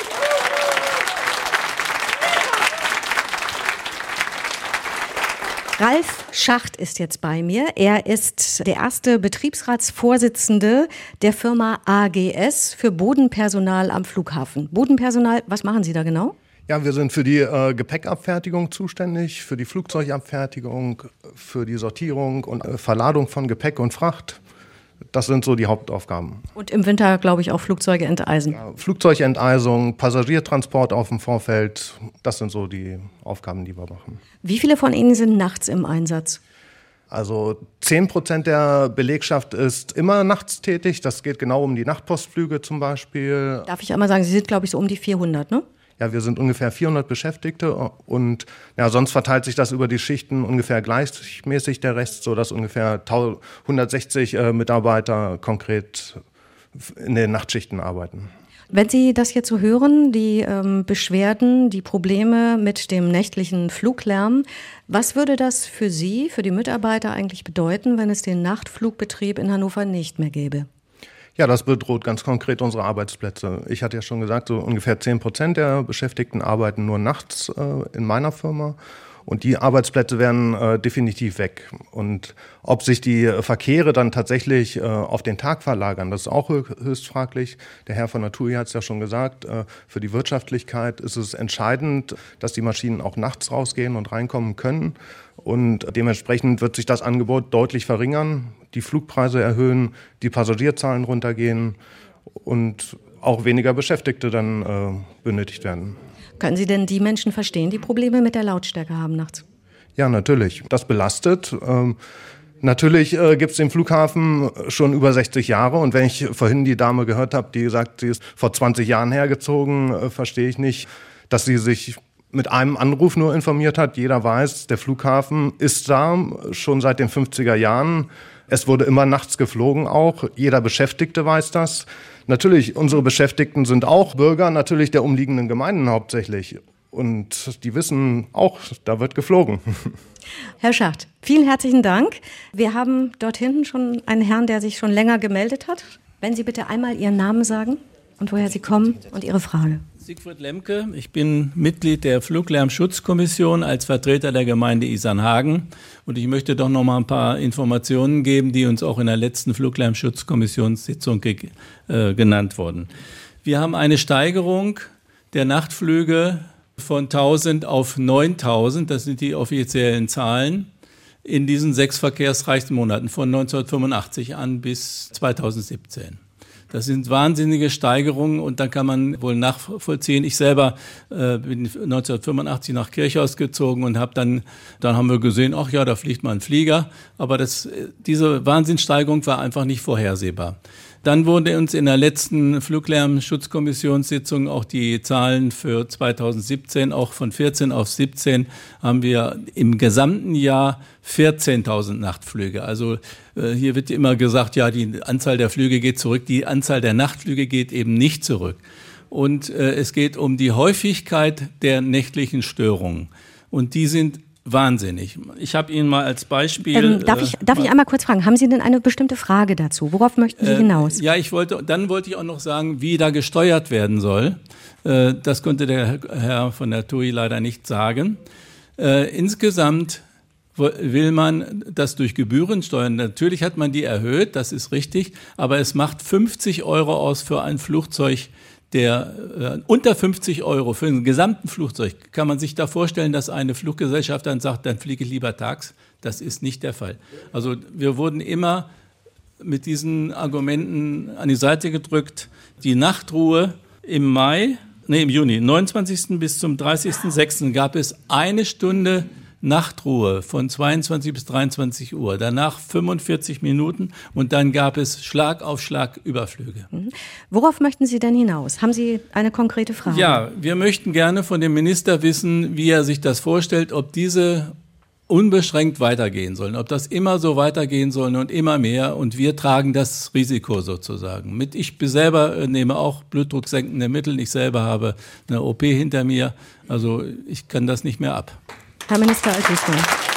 Ralf Schacht ist jetzt bei mir. Er ist der erste Betriebsratsvorsitzende der Firma AGS für Bodenpersonal am Flughafen. Bodenpersonal, was machen Sie da genau?
Ja, wir sind für die Gepäckabfertigung zuständig, für die Flugzeugabfertigung, für die Sortierung und Verladung von Gepäck und Fracht. Das sind so die Hauptaufgaben.
Und im Winter, glaube ich, auch Flugzeuge enteisen.
Ja, Flugzeugenteisung, Passagiertransport auf dem Vorfeld, das sind so die Aufgaben, die wir machen.
Wie viele von Ihnen sind nachts im Einsatz?
Also 10% der Belegschaft ist immer nachts tätig. Das geht genau um die Nachtpostflüge zum Beispiel.
Darf ich einmal sagen, Sie sind, glaube ich, so um die 400, ne?
Ja, wir sind ungefähr 400 Beschäftigte und ja, sonst verteilt sich das über die Schichten ungefähr gleichmäßig der Rest, sodass ungefähr 160 Mitarbeiter konkret in den Nachtschichten arbeiten.
Wenn Sie das jetzt so hören, die Beschwerden, die Probleme mit dem nächtlichen Fluglärm, was würde das für Sie, für die Mitarbeiter eigentlich bedeuten, wenn es den Nachtflugbetrieb in Hannover nicht mehr gäbe?
Ja, das bedroht ganz konkret unsere Arbeitsplätze. Ich hatte ja schon gesagt, so ungefähr 10% der Beschäftigten arbeiten nur nachts in meiner Firma. Und die Arbeitsplätze wären definitiv weg. Und ob sich die Verkehre dann tatsächlich auf den Tag verlagern, das ist auch höchst fraglich. Der Herr von der TUI hat es ja schon gesagt, für die Wirtschaftlichkeit ist es entscheidend, dass die Maschinen auch nachts rausgehen und reinkommen können. Und dementsprechend wird sich das Angebot deutlich verringern, die Flugpreise erhöhen, die Passagierzahlen runtergehen und auch weniger Beschäftigte dann benötigt werden.
Können Sie denn die Menschen verstehen, die Probleme mit der Lautstärke haben nachts?
Ja, natürlich. Das belastet. Natürlich gibt es den Flughafen schon über 60 Jahre und wenn ich vorhin die Dame gehört habe, die sagt, sie ist vor 20 Jahren hergezogen, verstehe ich nicht, dass sie sich mit einem Anruf nur informiert hat. Jeder weiß, der Flughafen ist da, schon seit den 50er Jahren. Es wurde immer nachts geflogen auch, jeder Beschäftigte weiß das. Natürlich, unsere Beschäftigten sind auch Bürger, natürlich der umliegenden Gemeinden hauptsächlich. Und die wissen auch, da wird geflogen.
Herr Schacht, vielen herzlichen Dank. Wir haben dort hinten schon einen Herrn, der sich schon länger gemeldet hat. Wenn Sie bitte einmal Ihren Namen sagen und woher Sie kommen und Ihre Frage.
Siegfried Lemke, ich bin Mitglied der Fluglärmschutzkommission als Vertreter der Gemeinde Isernhagen. Und ich möchte doch noch mal ein paar Informationen geben, die uns auch in der letzten Fluglärmschutzkommissionssitzung genannt wurden. Wir haben eine Steigerung der Nachtflüge von 1000 auf 9000, das sind die offiziellen Zahlen, in diesen 6 verkehrsreichsten Monaten von 1985 an bis 2017. Das sind wahnsinnige Steigerungen und da kann man wohl nachvollziehen. Ich selber bin 1985 nach Kirchhaus gezogen und dann haben wir gesehen, ach ja, da fliegt mal ein Flieger. Aber diese Wahnsinnssteigerung war einfach nicht vorhersehbar. Dann wurde uns in der letzten Fluglärmschutzkommissionssitzung auch die Zahlen für 2017, auch von 14 auf 17, haben wir im gesamten Jahr 14.000 Nachtflüge. Also hier wird immer gesagt, ja, die Anzahl der Flüge geht zurück, die Anzahl der Nachtflüge geht eben nicht zurück. Und es geht um die Häufigkeit der nächtlichen Störungen. Und die sind wahnsinnig. Ich habe Ihnen mal als Beispiel...
Darf ich einmal kurz fragen, haben Sie denn eine bestimmte Frage dazu? Worauf möchten Sie hinaus?
Ja, dann wollte ich auch noch sagen, wie da gesteuert werden soll. Das konnte der Herr von der TUI leider nicht sagen. Insgesamt will man das durch Gebühren steuern. Natürlich hat man die erhöht, das ist richtig, aber es macht 50 € aus für ein Flugzeug, der unter 50 € für ein gesamten Flugzeug. Kann man sich da vorstellen, dass eine Fluggesellschaft dann sagt, dann fliege ich lieber tags? Das ist nicht der Fall. Also wir wurden immer mit diesen Argumenten an die Seite gedrückt. Die Nachtruhe im Juni, 29. bis zum 30.06. gab es 1 Stunde Nachtruhe von 22 bis 23 Uhr, danach 45 Minuten und dann gab es Schlag auf Schlag Überflüge.
Worauf möchten Sie denn hinaus? Haben Sie eine konkrete Frage?
Ja, wir möchten gerne von dem Minister wissen, wie er sich das vorstellt, ob diese unbeschränkt weitergehen sollen, ob das immer so weitergehen soll und immer mehr und wir tragen das Risiko sozusagen mit. Ich selber nehme auch blutdrucksenkende Mittel, ich selber habe eine OP hinter mir, also ich kann das nicht mehr ab.
Herr Minister Alt-Wiesmann.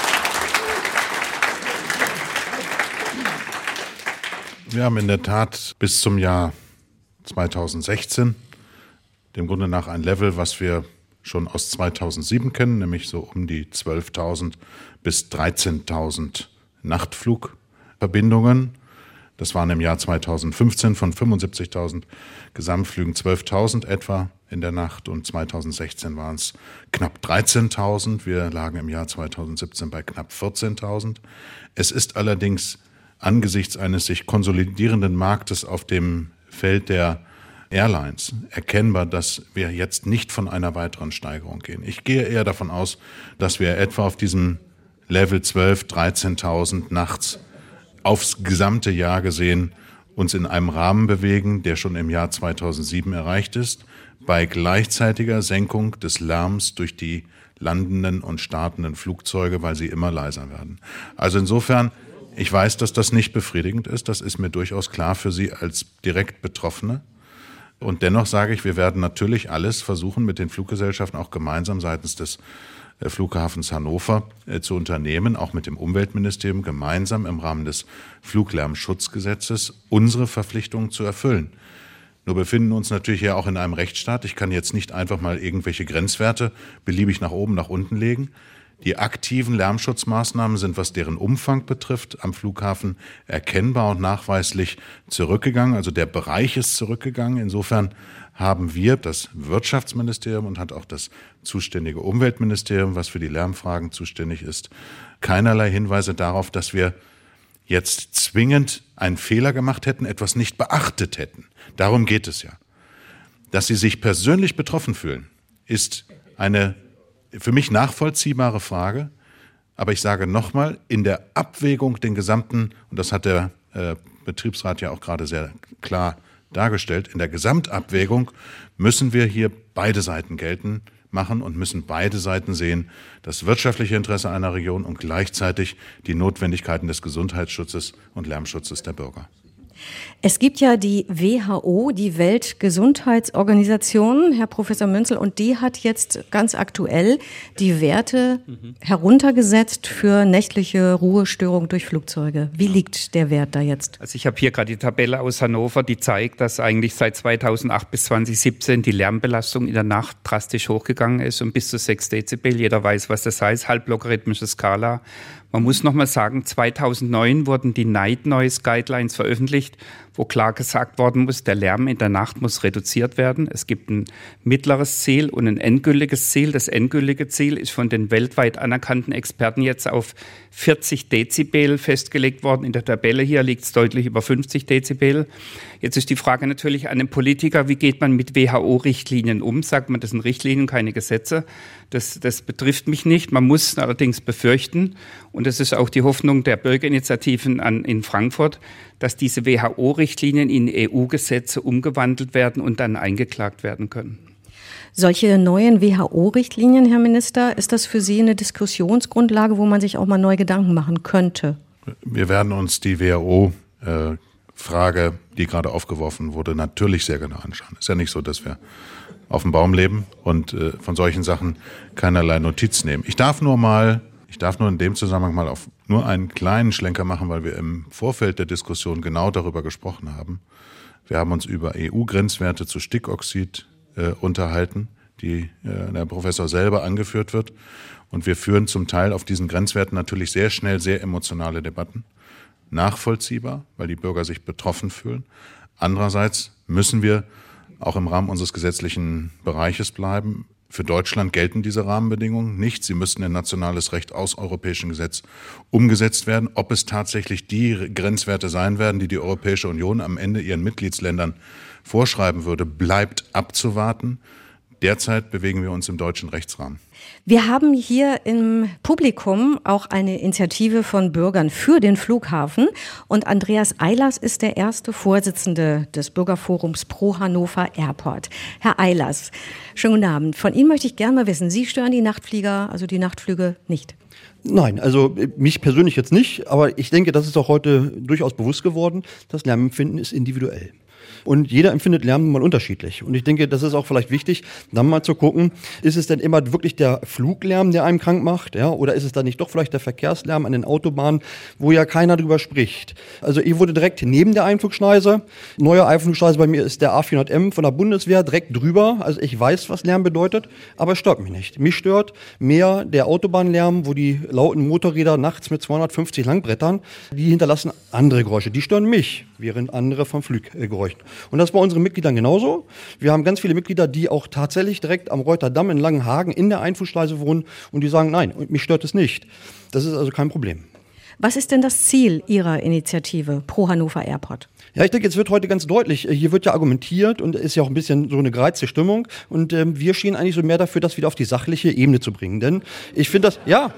Wir haben in der Tat bis zum Jahr 2016 dem Grunde nach ein Level, was wir schon aus 2007 kennen, nämlich so um die 12.000 bis 13.000 Nachtflugverbindungen. Das waren im Jahr 2015 von 75.000 Gesamtflügen 12.000 etwa in der Nacht und 2016 waren es knapp 13.000. Wir lagen im Jahr 2017 bei knapp 14.000. Es ist allerdings angesichts eines sich konsolidierenden Marktes auf dem Feld der Airlines erkennbar, dass wir jetzt nicht von einer weiteren Steigerung gehen. Ich gehe eher davon aus, dass wir etwa auf diesem Level 12.000, 13.000 nachts aufs gesamte Jahr gesehen uns in einem Rahmen bewegen, der schon im Jahr 2007 erreicht ist, bei gleichzeitiger Senkung des Lärms durch die landenden und startenden Flugzeuge, weil sie immer leiser werden. Also insofern, ich weiß, dass das nicht befriedigend ist, das ist mir durchaus klar für Sie als direkt Betroffene. Und dennoch sage ich, wir werden natürlich alles versuchen, mit den Fluggesellschaften auch gemeinsam seitens des Flughafens Hannover zu unternehmen, auch mit dem Umweltministerium gemeinsam im Rahmen des Fluglärmschutzgesetzes unsere Verpflichtungen zu erfüllen. Nur befinden wir uns natürlich ja auch in einem Rechtsstaat. Ich kann jetzt nicht einfach mal irgendwelche Grenzwerte beliebig nach oben, nach unten legen. Die aktiven Lärmschutzmaßnahmen sind, was deren Umfang betrifft, am Flughafen erkennbar und nachweislich zurückgegangen. Also der Bereich ist zurückgegangen. Insofern haben wir, das Wirtschaftsministerium und hat auch das zuständige Umweltministerium, was für die Lärmfragen zuständig ist, keinerlei Hinweise darauf, dass wir jetzt zwingend einen Fehler gemacht hätten, etwas nicht beachtet hätten. Darum geht es ja. Dass Sie sich persönlich betroffen fühlen, ist eine für mich nachvollziehbare Frage. Aber ich sage nochmal, in der Abwägung den gesamten, und das hat der Betriebsrat ja auch gerade sehr klar dargestellt, in der Gesamtabwägung müssen wir hier beide Seiten geltend machen und müssen beide Seiten sehen, das wirtschaftliche Interesse einer Region und gleichzeitig die Notwendigkeiten des Gesundheitsschutzes und Lärmschutzes der Bürger.
Es gibt ja die WHO, die Weltgesundheitsorganisation, Herr Professor Münzel, und die hat jetzt ganz aktuell die Werte heruntergesetzt für nächtliche Ruhestörung durch Flugzeuge. Wie liegt der Wert da jetzt?
Also ich habe hier gerade die Tabelle aus Hannover, die zeigt, dass eigentlich seit 2008 bis 2017 die Lärmbelastung in der Nacht drastisch hochgegangen ist um bis zu 6 Dezibel. Jeder weiß, was das heißt, halblogarithmische Skala. Man muss nochmal sagen, 2009 wurden die Night Noise Guidelines veröffentlicht, wo klar gesagt worden muss, der Lärm in der Nacht muss reduziert werden. Es gibt ein mittleres Ziel und ein endgültiges Ziel. Das endgültige Ziel ist von den weltweit anerkannten Experten jetzt auf 40 Dezibel festgelegt worden. In der Tabelle hier liegt es deutlich über 50 Dezibel. Jetzt ist die Frage natürlich an den Politiker, wie geht man mit WHO-Richtlinien um? Sagt man, das sind Richtlinien, keine Gesetze. Das betrifft mich nicht. Man muss allerdings befürchten, und das ist auch die Hoffnung der Bürgerinitiativen in Frankfurt, dass diese WHO-Richtlinien in EU-Gesetze umgewandelt werden und dann eingeklagt werden können.
Solche neuen WHO-Richtlinien, Herr Minister, ist das für Sie eine Diskussionsgrundlage, wo man sich auch mal neue Gedanken machen könnte?
Wir werden uns die WHO-Frage, die gerade aufgeworfen wurde, natürlich sehr genau anschauen. Es ist ja nicht so, dass wir auf dem Baum leben und von solchen Sachen keinerlei Notiz nehmen. Ich darf nur in dem Zusammenhang mal nur einen kleinen Schlenker machen, weil wir im Vorfeld der Diskussion genau darüber gesprochen haben. Wir haben uns über EU-Grenzwerte zu Stickoxid unterhalten, die der Professor selber angeführt wird. Und wir führen zum Teil auf diesen Grenzwerten natürlich sehr schnell sehr emotionale Debatten. Nachvollziehbar, weil die Bürger sich betroffen fühlen. Andererseits müssen wir auch im Rahmen unseres gesetzlichen Bereiches bleiben. Für Deutschland gelten diese Rahmenbedingungen nicht. Sie müssten in nationales Recht aus europäischem Gesetz umgesetzt werden. Ob es tatsächlich die Grenzwerte sein werden, die die Europäische Union am Ende ihren Mitgliedsländern vorschreiben würde, bleibt abzuwarten. Derzeit bewegen wir uns im deutschen Rechtsrahmen.
Wir haben hier im Publikum auch eine Initiative von Bürgern für den Flughafen. Und Andreas Eilers ist der erste Vorsitzende des Bürgerforums Pro Hannover Airport. Herr Eilers, schönen guten Abend. Von Ihnen möchte ich gerne mal wissen, Sie stören die Nachtflieger, also die Nachtflüge nicht?
Nein, also mich persönlich jetzt nicht. Aber ich denke, das ist auch heute durchaus bewusst geworden. Das Lärmempfinden ist individuell. Und jeder empfindet Lärm mal unterschiedlich. Und ich denke, das ist auch vielleicht wichtig, dann mal zu gucken, ist es denn immer wirklich der Fluglärm, der einem krank macht? Ja? Oder ist es dann nicht doch vielleicht der Verkehrslärm an den Autobahnen, wo ja keiner drüber spricht? Also ich wurde direkt neben der Einflugschneise. Neue Einflugschneise bei mir ist der A400M von der Bundeswehr, direkt drüber. Also ich weiß, was Lärm bedeutet, aber es stört mich nicht. Mich stört mehr der Autobahnlärm, wo die lauten Motorräder nachts mit 250 langbrettern, die hinterlassen andere Geräusche. Die stören mich, während andere vom Fluggeräuschen. Und das ist bei unseren Mitgliedern genauso. Wir haben ganz viele Mitglieder, die auch tatsächlich direkt am Reuterdamm in Langenhagen in der Einflugschneise wohnen und die sagen, nein, mich stört es nicht. Das ist also kein Problem.
Was ist denn das Ziel Ihrer Initiative Pro Hannover Airport?
Ja, ich denke, jetzt wird heute ganz deutlich, hier wird ja argumentiert und ist ja auch ein bisschen so eine gereizte Stimmung und wir stehen eigentlich so mehr dafür, das wieder auf die sachliche Ebene zu bringen. Denn ich finde das, ja...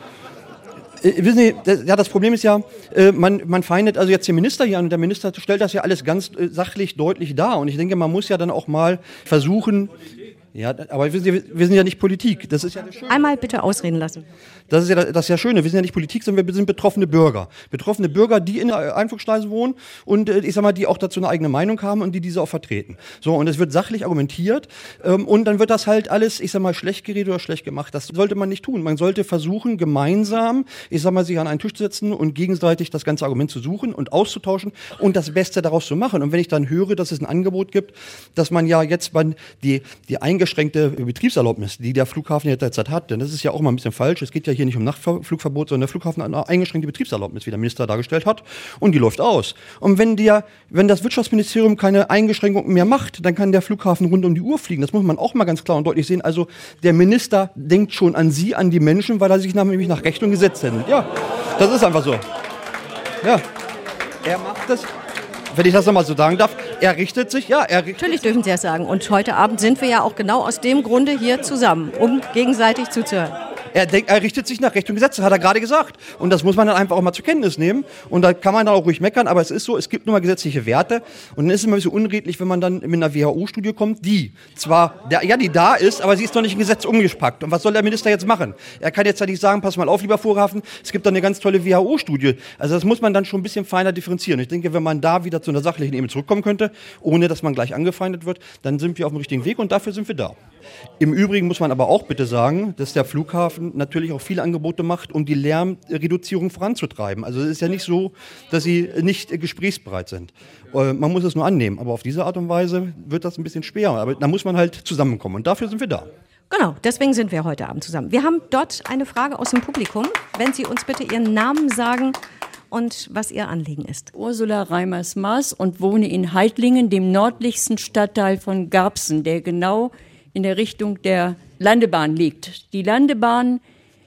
Wissen Sie, das Problem ist ja, man feindet also jetzt den Minister hier an und der Minister stellt das ja alles ganz sachlich deutlich dar. Und ich denke, man muss ja dann auch mal versuchen, ja, aber wissen Sie, wir sind ja nicht Politik. Das ist ja das Schöne.
Einmal bitte ausreden lassen.
Das ist ja Schöne. Wir sind ja nicht Politik, sondern wir sind betroffene Bürger. Betroffene Bürger, die in der Einflugschneise wohnen und ich sag mal, die auch dazu eine eigene Meinung haben und die diese auch vertreten. So, und es wird sachlich argumentiert und dann wird das halt alles, ich sag mal, schlecht geredet oder schlecht gemacht. Das sollte man nicht tun. Man sollte versuchen, gemeinsam, ich sag mal, sich an einen Tisch zu setzen und gegenseitig das ganze Argument zu suchen und auszutauschen und das Beste daraus zu machen. Und wenn ich dann höre, dass es ein Angebot gibt, dass man ja jetzt die eingeschränkte Betriebserlaubnis, die der Flughafen ja derzeit hat, denn das ist ja auch mal ein bisschen falsch. Es geht ja hier nicht um Nachtflugverbot, sondern der Flughafen hat eine eingeschränkte Betriebserlaubnis, wie der Minister dargestellt hat, und die läuft aus. Und wenn das Wirtschaftsministerium keine Eingeschränkungen mehr macht, dann kann der Flughafen rund um die Uhr fliegen. Das muss man auch mal ganz klar und deutlich sehen. Also der Minister denkt schon an Sie, an die Menschen, weil er sich nämlich nach Recht und Gesetz sendet. Ja, das ist einfach so. Ja, er macht das. Wenn ich das nochmal so sagen darf, er richtet sich.
Natürlich dürfen Sie das sagen. Und heute Abend sind wir ja auch genau aus dem Grunde hier zusammen, um gegenseitig zuzuhören.
Er richtet sich nach Recht und Gesetz, das hat er gerade gesagt. Und das muss man dann einfach auch mal zur Kenntnis nehmen. Und da kann man dann auch ruhig meckern, aber es ist so, es gibt nun mal gesetzliche Werte. Und dann ist es immer ein bisschen unredlich, wenn man dann mit einer WHO-Studie kommt, die zwar, die da ist, aber sie ist noch nicht in Gesetz umgepackt. Und was soll der Minister jetzt machen? Er kann jetzt ja nicht sagen, pass mal auf, lieber Flughafen, es gibt da eine ganz tolle WHO-Studie. Also das muss man dann schon ein bisschen feiner differenzieren. Ich denke, wenn man da wieder zu einer sachlichen Ebene zurückkommen könnte, ohne dass man gleich angefeindet wird, dann sind wir auf dem richtigen Weg und dafür sind wir da. Im Übrigen muss man aber auch bitte sagen, dass der Flughafen natürlich auch viele Angebote macht, um die Lärmreduzierung voranzutreiben. Also es ist ja nicht so, dass sie nicht gesprächsbereit sind. Man muss es nur annehmen, aber auf diese Art und Weise wird das ein bisschen schwer. Aber da muss man halt zusammenkommen und dafür sind wir da.
Genau, deswegen sind wir heute Abend zusammen. Wir haben dort eine Frage aus dem Publikum. Wenn Sie uns bitte Ihren Namen sagen und was Ihr Anliegen ist.
Ursula Reimers-Maas und wohne in Heidlingen, dem nördlichsten Stadtteil von Garbsen, der genau in der Richtung der Landebahn liegt. Die Landebahn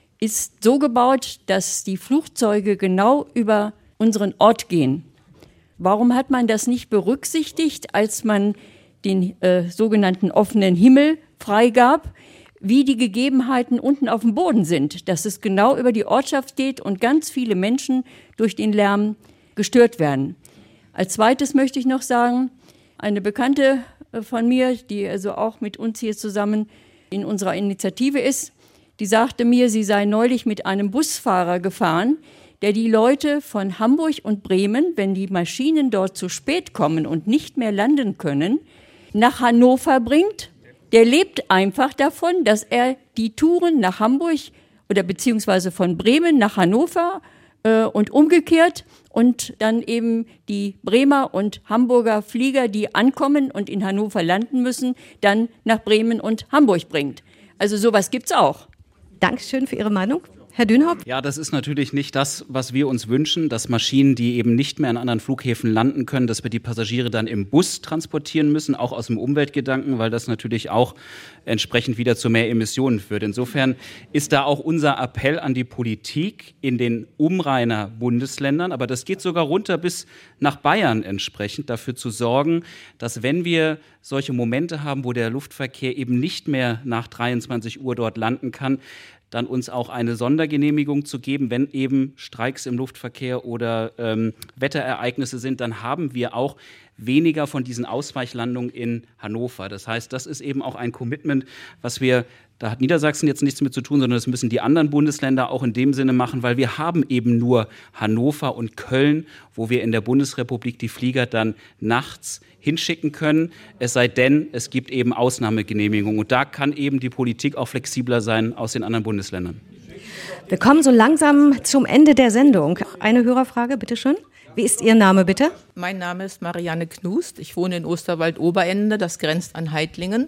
ist so gebaut, dass die Flugzeuge genau über unseren Ort gehen. Warum hat man das nicht berücksichtigt, als man den sogenannten offenen Himmel freigab, wie die Gegebenheiten unten auf dem Boden sind, dass es genau über die Ortschaft geht und ganz viele Menschen durch den Lärm gestört werden. Als zweites möchte ich noch sagen, eine Bekannte von mir, die also auch mit uns hier zusammen in unserer Initiative ist, die sagte mir, sie sei neulich mit einem Busfahrer gefahren, der die Leute von Hamburg und Bremen, wenn die Maschinen dort zu spät kommen und nicht mehr landen können, nach Hannover bringt. Der lebt einfach davon, dass er die Touren nach Hamburg oder beziehungsweise von Bremen nach Hannover und umgekehrt und dann eben die Bremer und Hamburger Flieger, die ankommen und in Hannover landen müssen, dann nach Bremen und Hamburg bringt. Also sowas gibt's auch.
Dankeschön für Ihre Meinung. Herr Dünhoff?
Ja, das ist natürlich nicht das, was wir uns wünschen, dass Maschinen, die eben nicht mehr an anderen Flughäfen landen können, dass wir die Passagiere dann im Bus transportieren müssen, auch aus dem Umweltgedanken, weil das natürlich auch entsprechend wieder zu mehr Emissionen führt. Insofern ist da auch unser Appell an die Politik in den Umrainer-Bundesländern, aber das geht sogar runter bis nach Bayern entsprechend, dafür zu sorgen, dass wenn wir solche Momente haben, wo der Luftverkehr eben nicht mehr nach 23 Uhr dort landen kann, dann uns auch eine Sondergenehmigung zu geben, wenn eben Streiks im Luftverkehr oder Wetterereignisse sind, dann haben wir auch weniger von diesen Ausweichlandungen in Hannover. Das heißt, das ist eben auch ein Commitment, was wir, da hat Niedersachsen jetzt nichts mit zu tun, sondern das müssen die anderen Bundesländer auch in dem Sinne machen, weil wir haben eben nur Hannover und Köln, wo wir in der Bundesrepublik die Flieger dann nachts hinschicken können, es sei denn, es gibt eben Ausnahmegenehmigungen. Und da kann eben die Politik auch flexibler sein aus den anderen Bundesländern.
Wir kommen so langsam zum Ende der Sendung. Eine Hörerfrage, bitteschön. Wie ist Ihr Name, bitte?
Mein Name ist Marianne Knust. Ich wohne in Osterwald-Oberende, das grenzt an Heidlingen.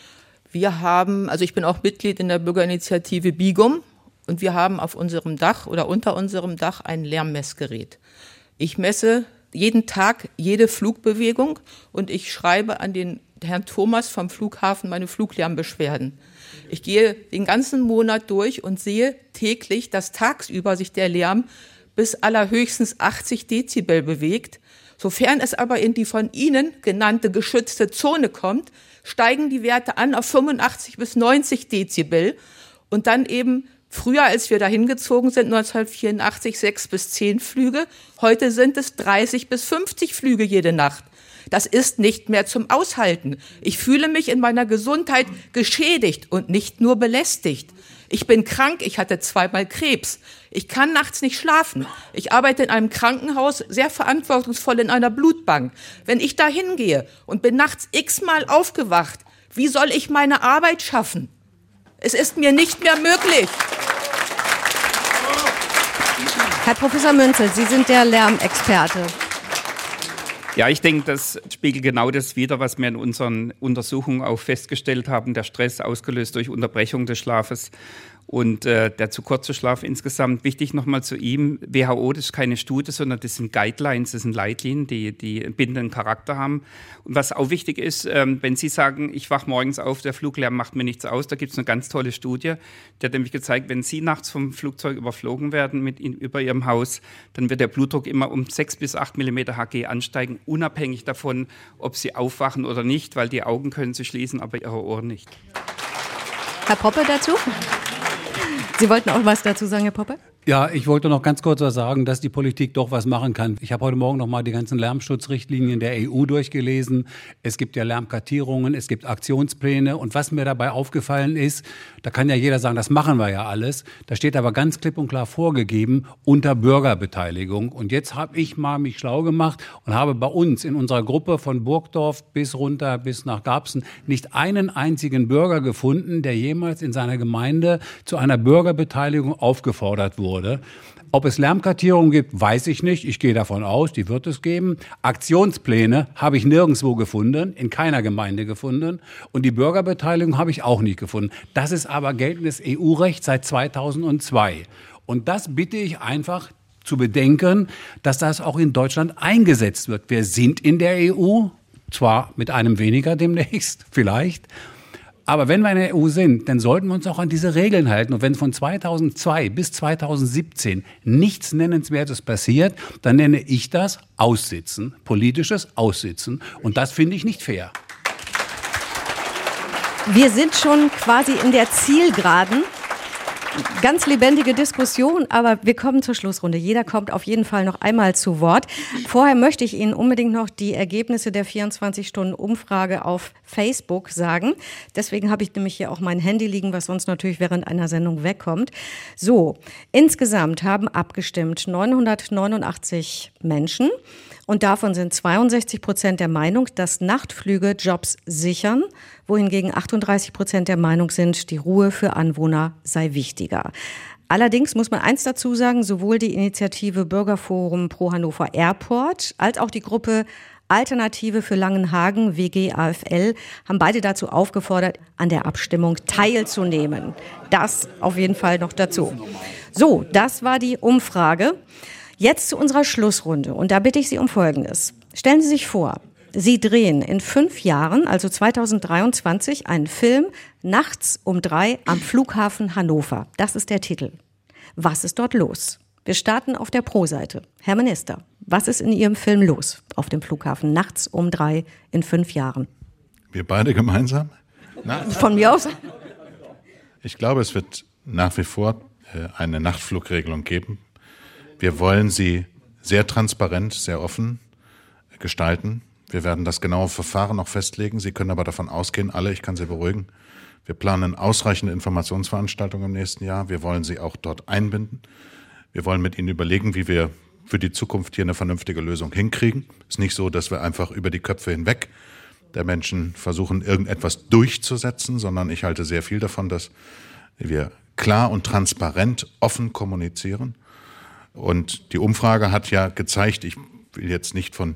Ich bin auch Mitglied in der Bürgerinitiative BIGUM und wir haben auf unserem Dach oder unter unserem Dach ein Lärmmessgerät. Ich messe jeden Tag jede Flugbewegung und ich schreibe an den Herrn Thomas vom Flughafen meine Fluglärmbeschwerden. Ich gehe den ganzen Monat durch und sehe täglich, dass tagsüber sich der Lärm bis allerhöchstens 80 Dezibel bewegt. Sofern es aber in die von Ihnen genannte geschützte Zone kommt, steigen die Werte an auf 85 bis 90 Dezibel und dann eben früher, als wir dahin gezogen sind, 1984, 6 bis 10 Flüge. Heute sind es 30 bis 50 Flüge jede Nacht. Das ist nicht mehr zum Aushalten. Ich fühle mich in meiner Gesundheit geschädigt und nicht nur belästigt. Ich bin krank, ich hatte 2-mal Krebs. Ich kann nachts nicht schlafen. Ich arbeite in einem Krankenhaus, sehr verantwortungsvoll in einer Blutbank. Wenn ich da hingehe und bin nachts x-mal aufgewacht, wie soll ich meine Arbeit schaffen? Es ist mir nicht mehr möglich.
Herr Professor Münzel, Sie sind der Lärmexperte.
Ja, ich denke, das spiegelt genau das wider, was wir in unseren Untersuchungen auch festgestellt haben. Der Stress ausgelöst durch Unterbrechung des Schlafes und der zu kurze Schlaf insgesamt. Wichtig nochmal zu ihm, WHO, das ist keine Studie, sondern das sind Guidelines, das sind Leitlinien, die bindenden Charakter haben. Und was auch wichtig ist, wenn Sie sagen, ich wache morgens auf, der Fluglärm macht mir nichts aus, da gibt es eine ganz tolle Studie, die hat nämlich gezeigt, wenn Sie nachts vom Flugzeug überflogen werden über Ihrem Haus, dann wird der Blutdruck immer um 6 bis 8 mm Hg ansteigen, unabhängig davon, ob Sie aufwachen oder nicht, weil die Augen können Sie schließen, aber Ihre Ohren nicht.
Herr Poppe dazu? Sie wollten auch was dazu sagen, Herr Poppe?
Ja, ich wollte noch ganz kurz was sagen, dass die Politik doch was machen kann. Ich habe heute Morgen noch mal die ganzen Lärmschutzrichtlinien der EU durchgelesen. Es gibt ja Lärmkartierungen, es gibt Aktionspläne. Und was mir dabei aufgefallen ist, da kann ja jeder sagen, das machen wir ja alles. Da steht aber ganz klipp und klar vorgegeben, unter Bürgerbeteiligung. Und jetzt habe ich mal mich schlau gemacht und habe bei uns in unserer Gruppe von Burgdorf bis runter bis nach Garbsen nicht einen einzigen Bürger gefunden, der jemals in seiner Gemeinde zu einer Bürgerbeteiligung aufgefordert wurde. Ob es Lärmkartierungen gibt, weiß ich nicht. Ich gehe davon aus, die wird es geben. Aktionspläne habe ich nirgendwo gefunden, in keiner Gemeinde gefunden. Und die Bürgerbeteiligung habe ich auch nicht gefunden. Das ist aber geltendes EU-Recht seit 2002. Und das bitte ich einfach zu bedenken, dass das auch in Deutschland eingesetzt wird. Wir sind in der EU, zwar mit einem weniger demnächst, vielleicht. Aber wenn wir in der EU sind, dann sollten wir uns auch an diese Regeln halten. Und wenn von 2002 bis 2017 nichts Nennenswertes passiert, dann nenne ich das Aussitzen, politisches Aussitzen. Und das finde ich nicht fair.
Wir sind schon quasi in der Zielgeraden. Ganz lebendige Diskussion, aber wir kommen zur Schlussrunde. Jeder kommt auf jeden Fall noch einmal zu Wort. Vorher möchte ich Ihnen unbedingt noch die Ergebnisse der 24-Stunden-Umfrage auf Facebook sagen. Deswegen habe ich nämlich hier auch mein Handy liegen, was sonst natürlich während einer Sendung wegkommt. So, insgesamt haben abgestimmt 989 Menschen. Und davon sind 62% der Meinung, dass Nachtflüge Jobs sichern, wohingegen 38% der Meinung sind, die Ruhe für Anwohner sei wichtiger. Allerdings muss man eins dazu sagen, sowohl die Initiative Bürgerforum pro Hannover Airport als auch die Gruppe Alternative für Langenhagen, WG AFL, haben beide dazu aufgefordert, an der Abstimmung teilzunehmen. Das auf jeden Fall noch dazu. So, das war die Umfrage. Jetzt zu unserer Schlussrunde und da bitte ich Sie um Folgendes. Stellen Sie sich vor, Sie drehen in 5 Jahren, also 2023, einen Film nachts um 3 am Flughafen Hannover. Das ist der Titel. Was ist dort los? Wir starten auf der Pro-Seite. Herr Minister, was ist in Ihrem Film los auf dem Flughafen nachts um 3 in 5 Jahren?
Wir beide gemeinsam?
Von mir aus?
Ich glaube, es wird nach wie vor eine Nachtflugregelung geben. Wir wollen sie sehr transparent, sehr offen gestalten. Wir werden das genaue Verfahren noch festlegen. Sie können aber davon ausgehen, alle, ich kann Sie beruhigen, wir planen ausreichende Informationsveranstaltungen im nächsten Jahr. Wir wollen Sie auch dort einbinden. Wir wollen mit Ihnen überlegen, wie wir für die Zukunft hier eine vernünftige Lösung hinkriegen. Es ist nicht so, dass wir einfach über die Köpfe hinweg der Menschen versuchen, irgendetwas durchzusetzen, sondern ich halte sehr viel davon, dass wir klar und transparent offen kommunizieren. Und die Umfrage hat ja gezeigt, ich will jetzt nicht von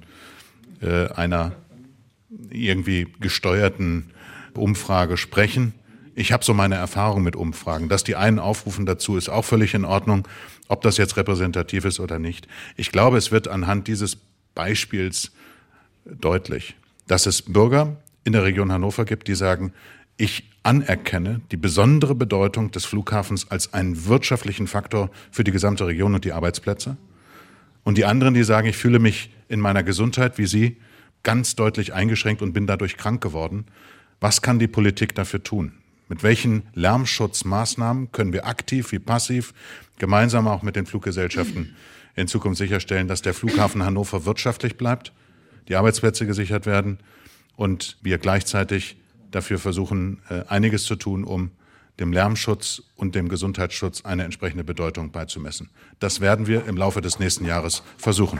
einer irgendwie gesteuerten Umfrage sprechen. Ich habe so meine Erfahrung mit Umfragen. Dass die einen aufrufen dazu, ist auch völlig in Ordnung, ob das jetzt repräsentativ ist oder nicht. Ich glaube, es wird anhand dieses Beispiels deutlich, dass es Bürger in der Region Hannover gibt, die sagen, ich anerkenne die besondere Bedeutung des Flughafens als einen wirtschaftlichen Faktor für die gesamte Region und die Arbeitsplätze. Und die anderen, die sagen, ich fühle mich in meiner Gesundheit wie Sie ganz deutlich eingeschränkt und bin dadurch krank geworden. Was kann die Politik dafür tun? Mit welchen Lärmschutzmaßnahmen können wir aktiv wie passiv gemeinsam auch mit den Fluggesellschaften in Zukunft sicherstellen, dass der Flughafen Hannover wirtschaftlich bleibt, die Arbeitsplätze gesichert werden und wir gleichzeitig dafür versuchen, einiges zu tun, um dem Lärmschutz und dem Gesundheitsschutz eine entsprechende Bedeutung beizumessen. Das werden wir im Laufe des nächsten Jahres versuchen.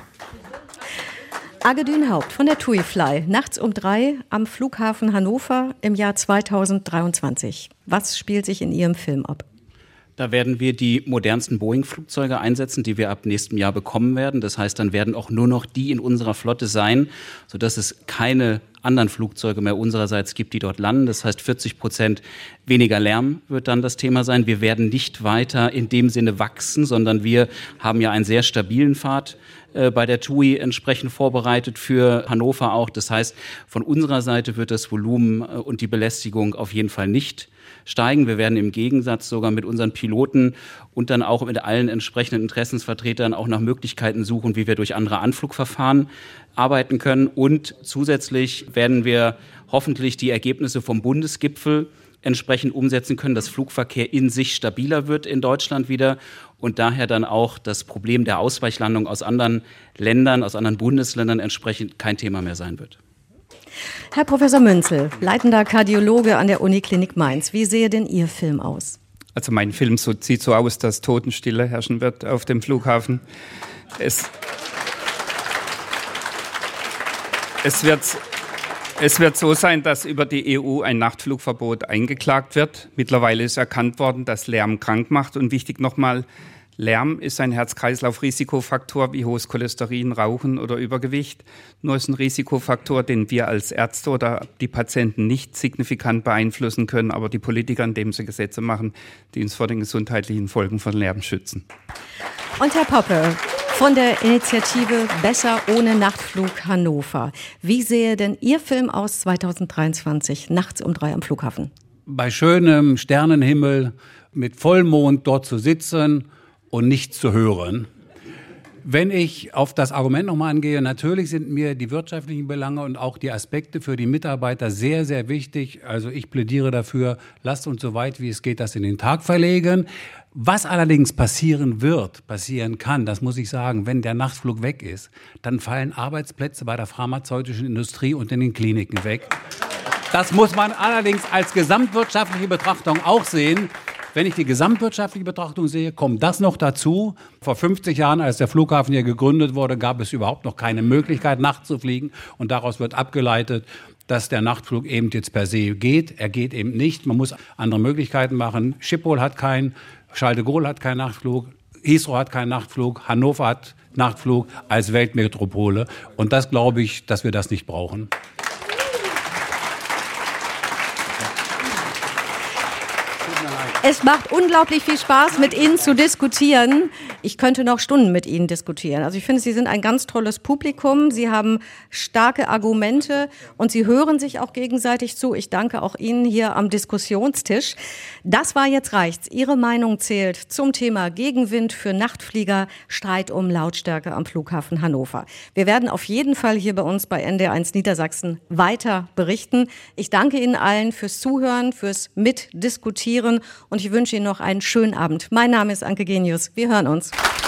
Age Dünhaupt von der TUI Fly, nachts um 3 am Flughafen Hannover im Jahr 2023. Was spielt sich in Ihrem Film ab?
Da werden wir die modernsten Boeing-Flugzeuge einsetzen, die wir ab nächstem Jahr bekommen werden. Das heißt, dann werden auch nur noch die in unserer Flotte sein, sodass es keine anderen Flugzeuge mehr unsererseits gibt, die dort landen. Das heißt, 40% weniger Lärm wird dann das Thema sein. Wir werden nicht weiter in dem Sinne wachsen, sondern wir haben ja einen sehr stabilen Pfad bei der TUI entsprechend vorbereitet für Hannover auch. Das heißt, von unserer Seite wird das Volumen und die Belästigung auf jeden Fall nicht steigen. Wir werden im Gegensatz sogar mit unseren Piloten und dann auch mit allen entsprechenden Interessensvertretern auch nach Möglichkeiten suchen, wie wir durch andere Anflugverfahren arbeiten können. Und zusätzlich werden wir hoffentlich die Ergebnisse vom Bundesgipfel entsprechend umsetzen können, dass Flugverkehr in sich stabiler wird in Deutschland wieder und daher dann auch das Problem der Ausweichlandung aus anderen Ländern, aus anderen Bundesländern entsprechend kein Thema mehr sein wird.
Herr Professor Münzel, leitender Kardiologe an der Uniklinik Mainz, wie sehe denn Ihr Film aus?
Also mein Film sieht so aus, dass Totenstille herrschen wird auf dem Flughafen. Es wird so sein, dass über die EU ein Nachtflugverbot eingeklagt wird. Mittlerweile ist erkannt worden, dass Lärm krank macht. Und wichtig nochmal, Lärm ist ein Herz-Kreislauf-Risikofaktor wie hohes Cholesterin, Rauchen oder Übergewicht. Nur ist ein Risikofaktor, den wir als Ärzte oder die Patienten nicht signifikant beeinflussen können, aber die Politiker, indem sie Gesetze machen, die uns vor den gesundheitlichen Folgen von Lärm schützen.
Und Herr Poppe von der Initiative Besser ohne Nachtflug Hannover. Wie sähe denn Ihr Film aus 2023, nachts um 3 am Flughafen?
Bei schönem Sternenhimmel mit Vollmond dort zu sitzen und nichts zu hören. Wenn ich auf das Argument nochmal angehe, natürlich sind mir die wirtschaftlichen Belange und auch die Aspekte für die Mitarbeiter sehr, sehr wichtig. Also ich plädiere dafür, lasst uns so weit wie es geht das in den Tag verlegen. Was allerdings passieren kann, das muss ich sagen, wenn der Nachtflug weg ist, dann fallen Arbeitsplätze bei der pharmazeutischen Industrie und in den Kliniken weg. Das muss man allerdings als gesamtwirtschaftliche Betrachtung auch sehen. Wenn ich die gesamtwirtschaftliche Betrachtung sehe, kommt das noch dazu. Vor 50 Jahren, als der Flughafen hier gegründet wurde, gab es überhaupt noch keine Möglichkeit, nachts zu fliegen. Und daraus wird abgeleitet, dass der Nachtflug eben jetzt per se geht. Er geht eben nicht. Man muss andere Möglichkeiten machen. Schiphol hat keinen, Charles de Gaulle hat keinen Nachtflug, Heathrow hat keinen Nachtflug, Hannover hat Nachtflug als Weltmetropole. Und das glaube ich, dass wir das nicht brauchen.
Es macht unglaublich viel Spaß, mit Ihnen zu diskutieren. Ich könnte noch Stunden mit Ihnen diskutieren. Also ich finde, Sie sind ein ganz tolles Publikum. Sie haben starke Argumente und Sie hören sich auch gegenseitig zu. Ich danke auch Ihnen hier am Diskussionstisch. Das war Jetzt reicht's. Ihre Meinung zählt zum Thema Gegenwind für Nachtflieger, Streit um Lautstärke am Flughafen Hannover. Wir werden auf jeden Fall hier bei uns bei NDR1 Niedersachsen weiter berichten. Ich danke Ihnen allen fürs Zuhören, fürs Mitdiskutieren und ich wünsche Ihnen noch einen schönen Abend. Mein Name ist Anke Genius. Wir hören uns.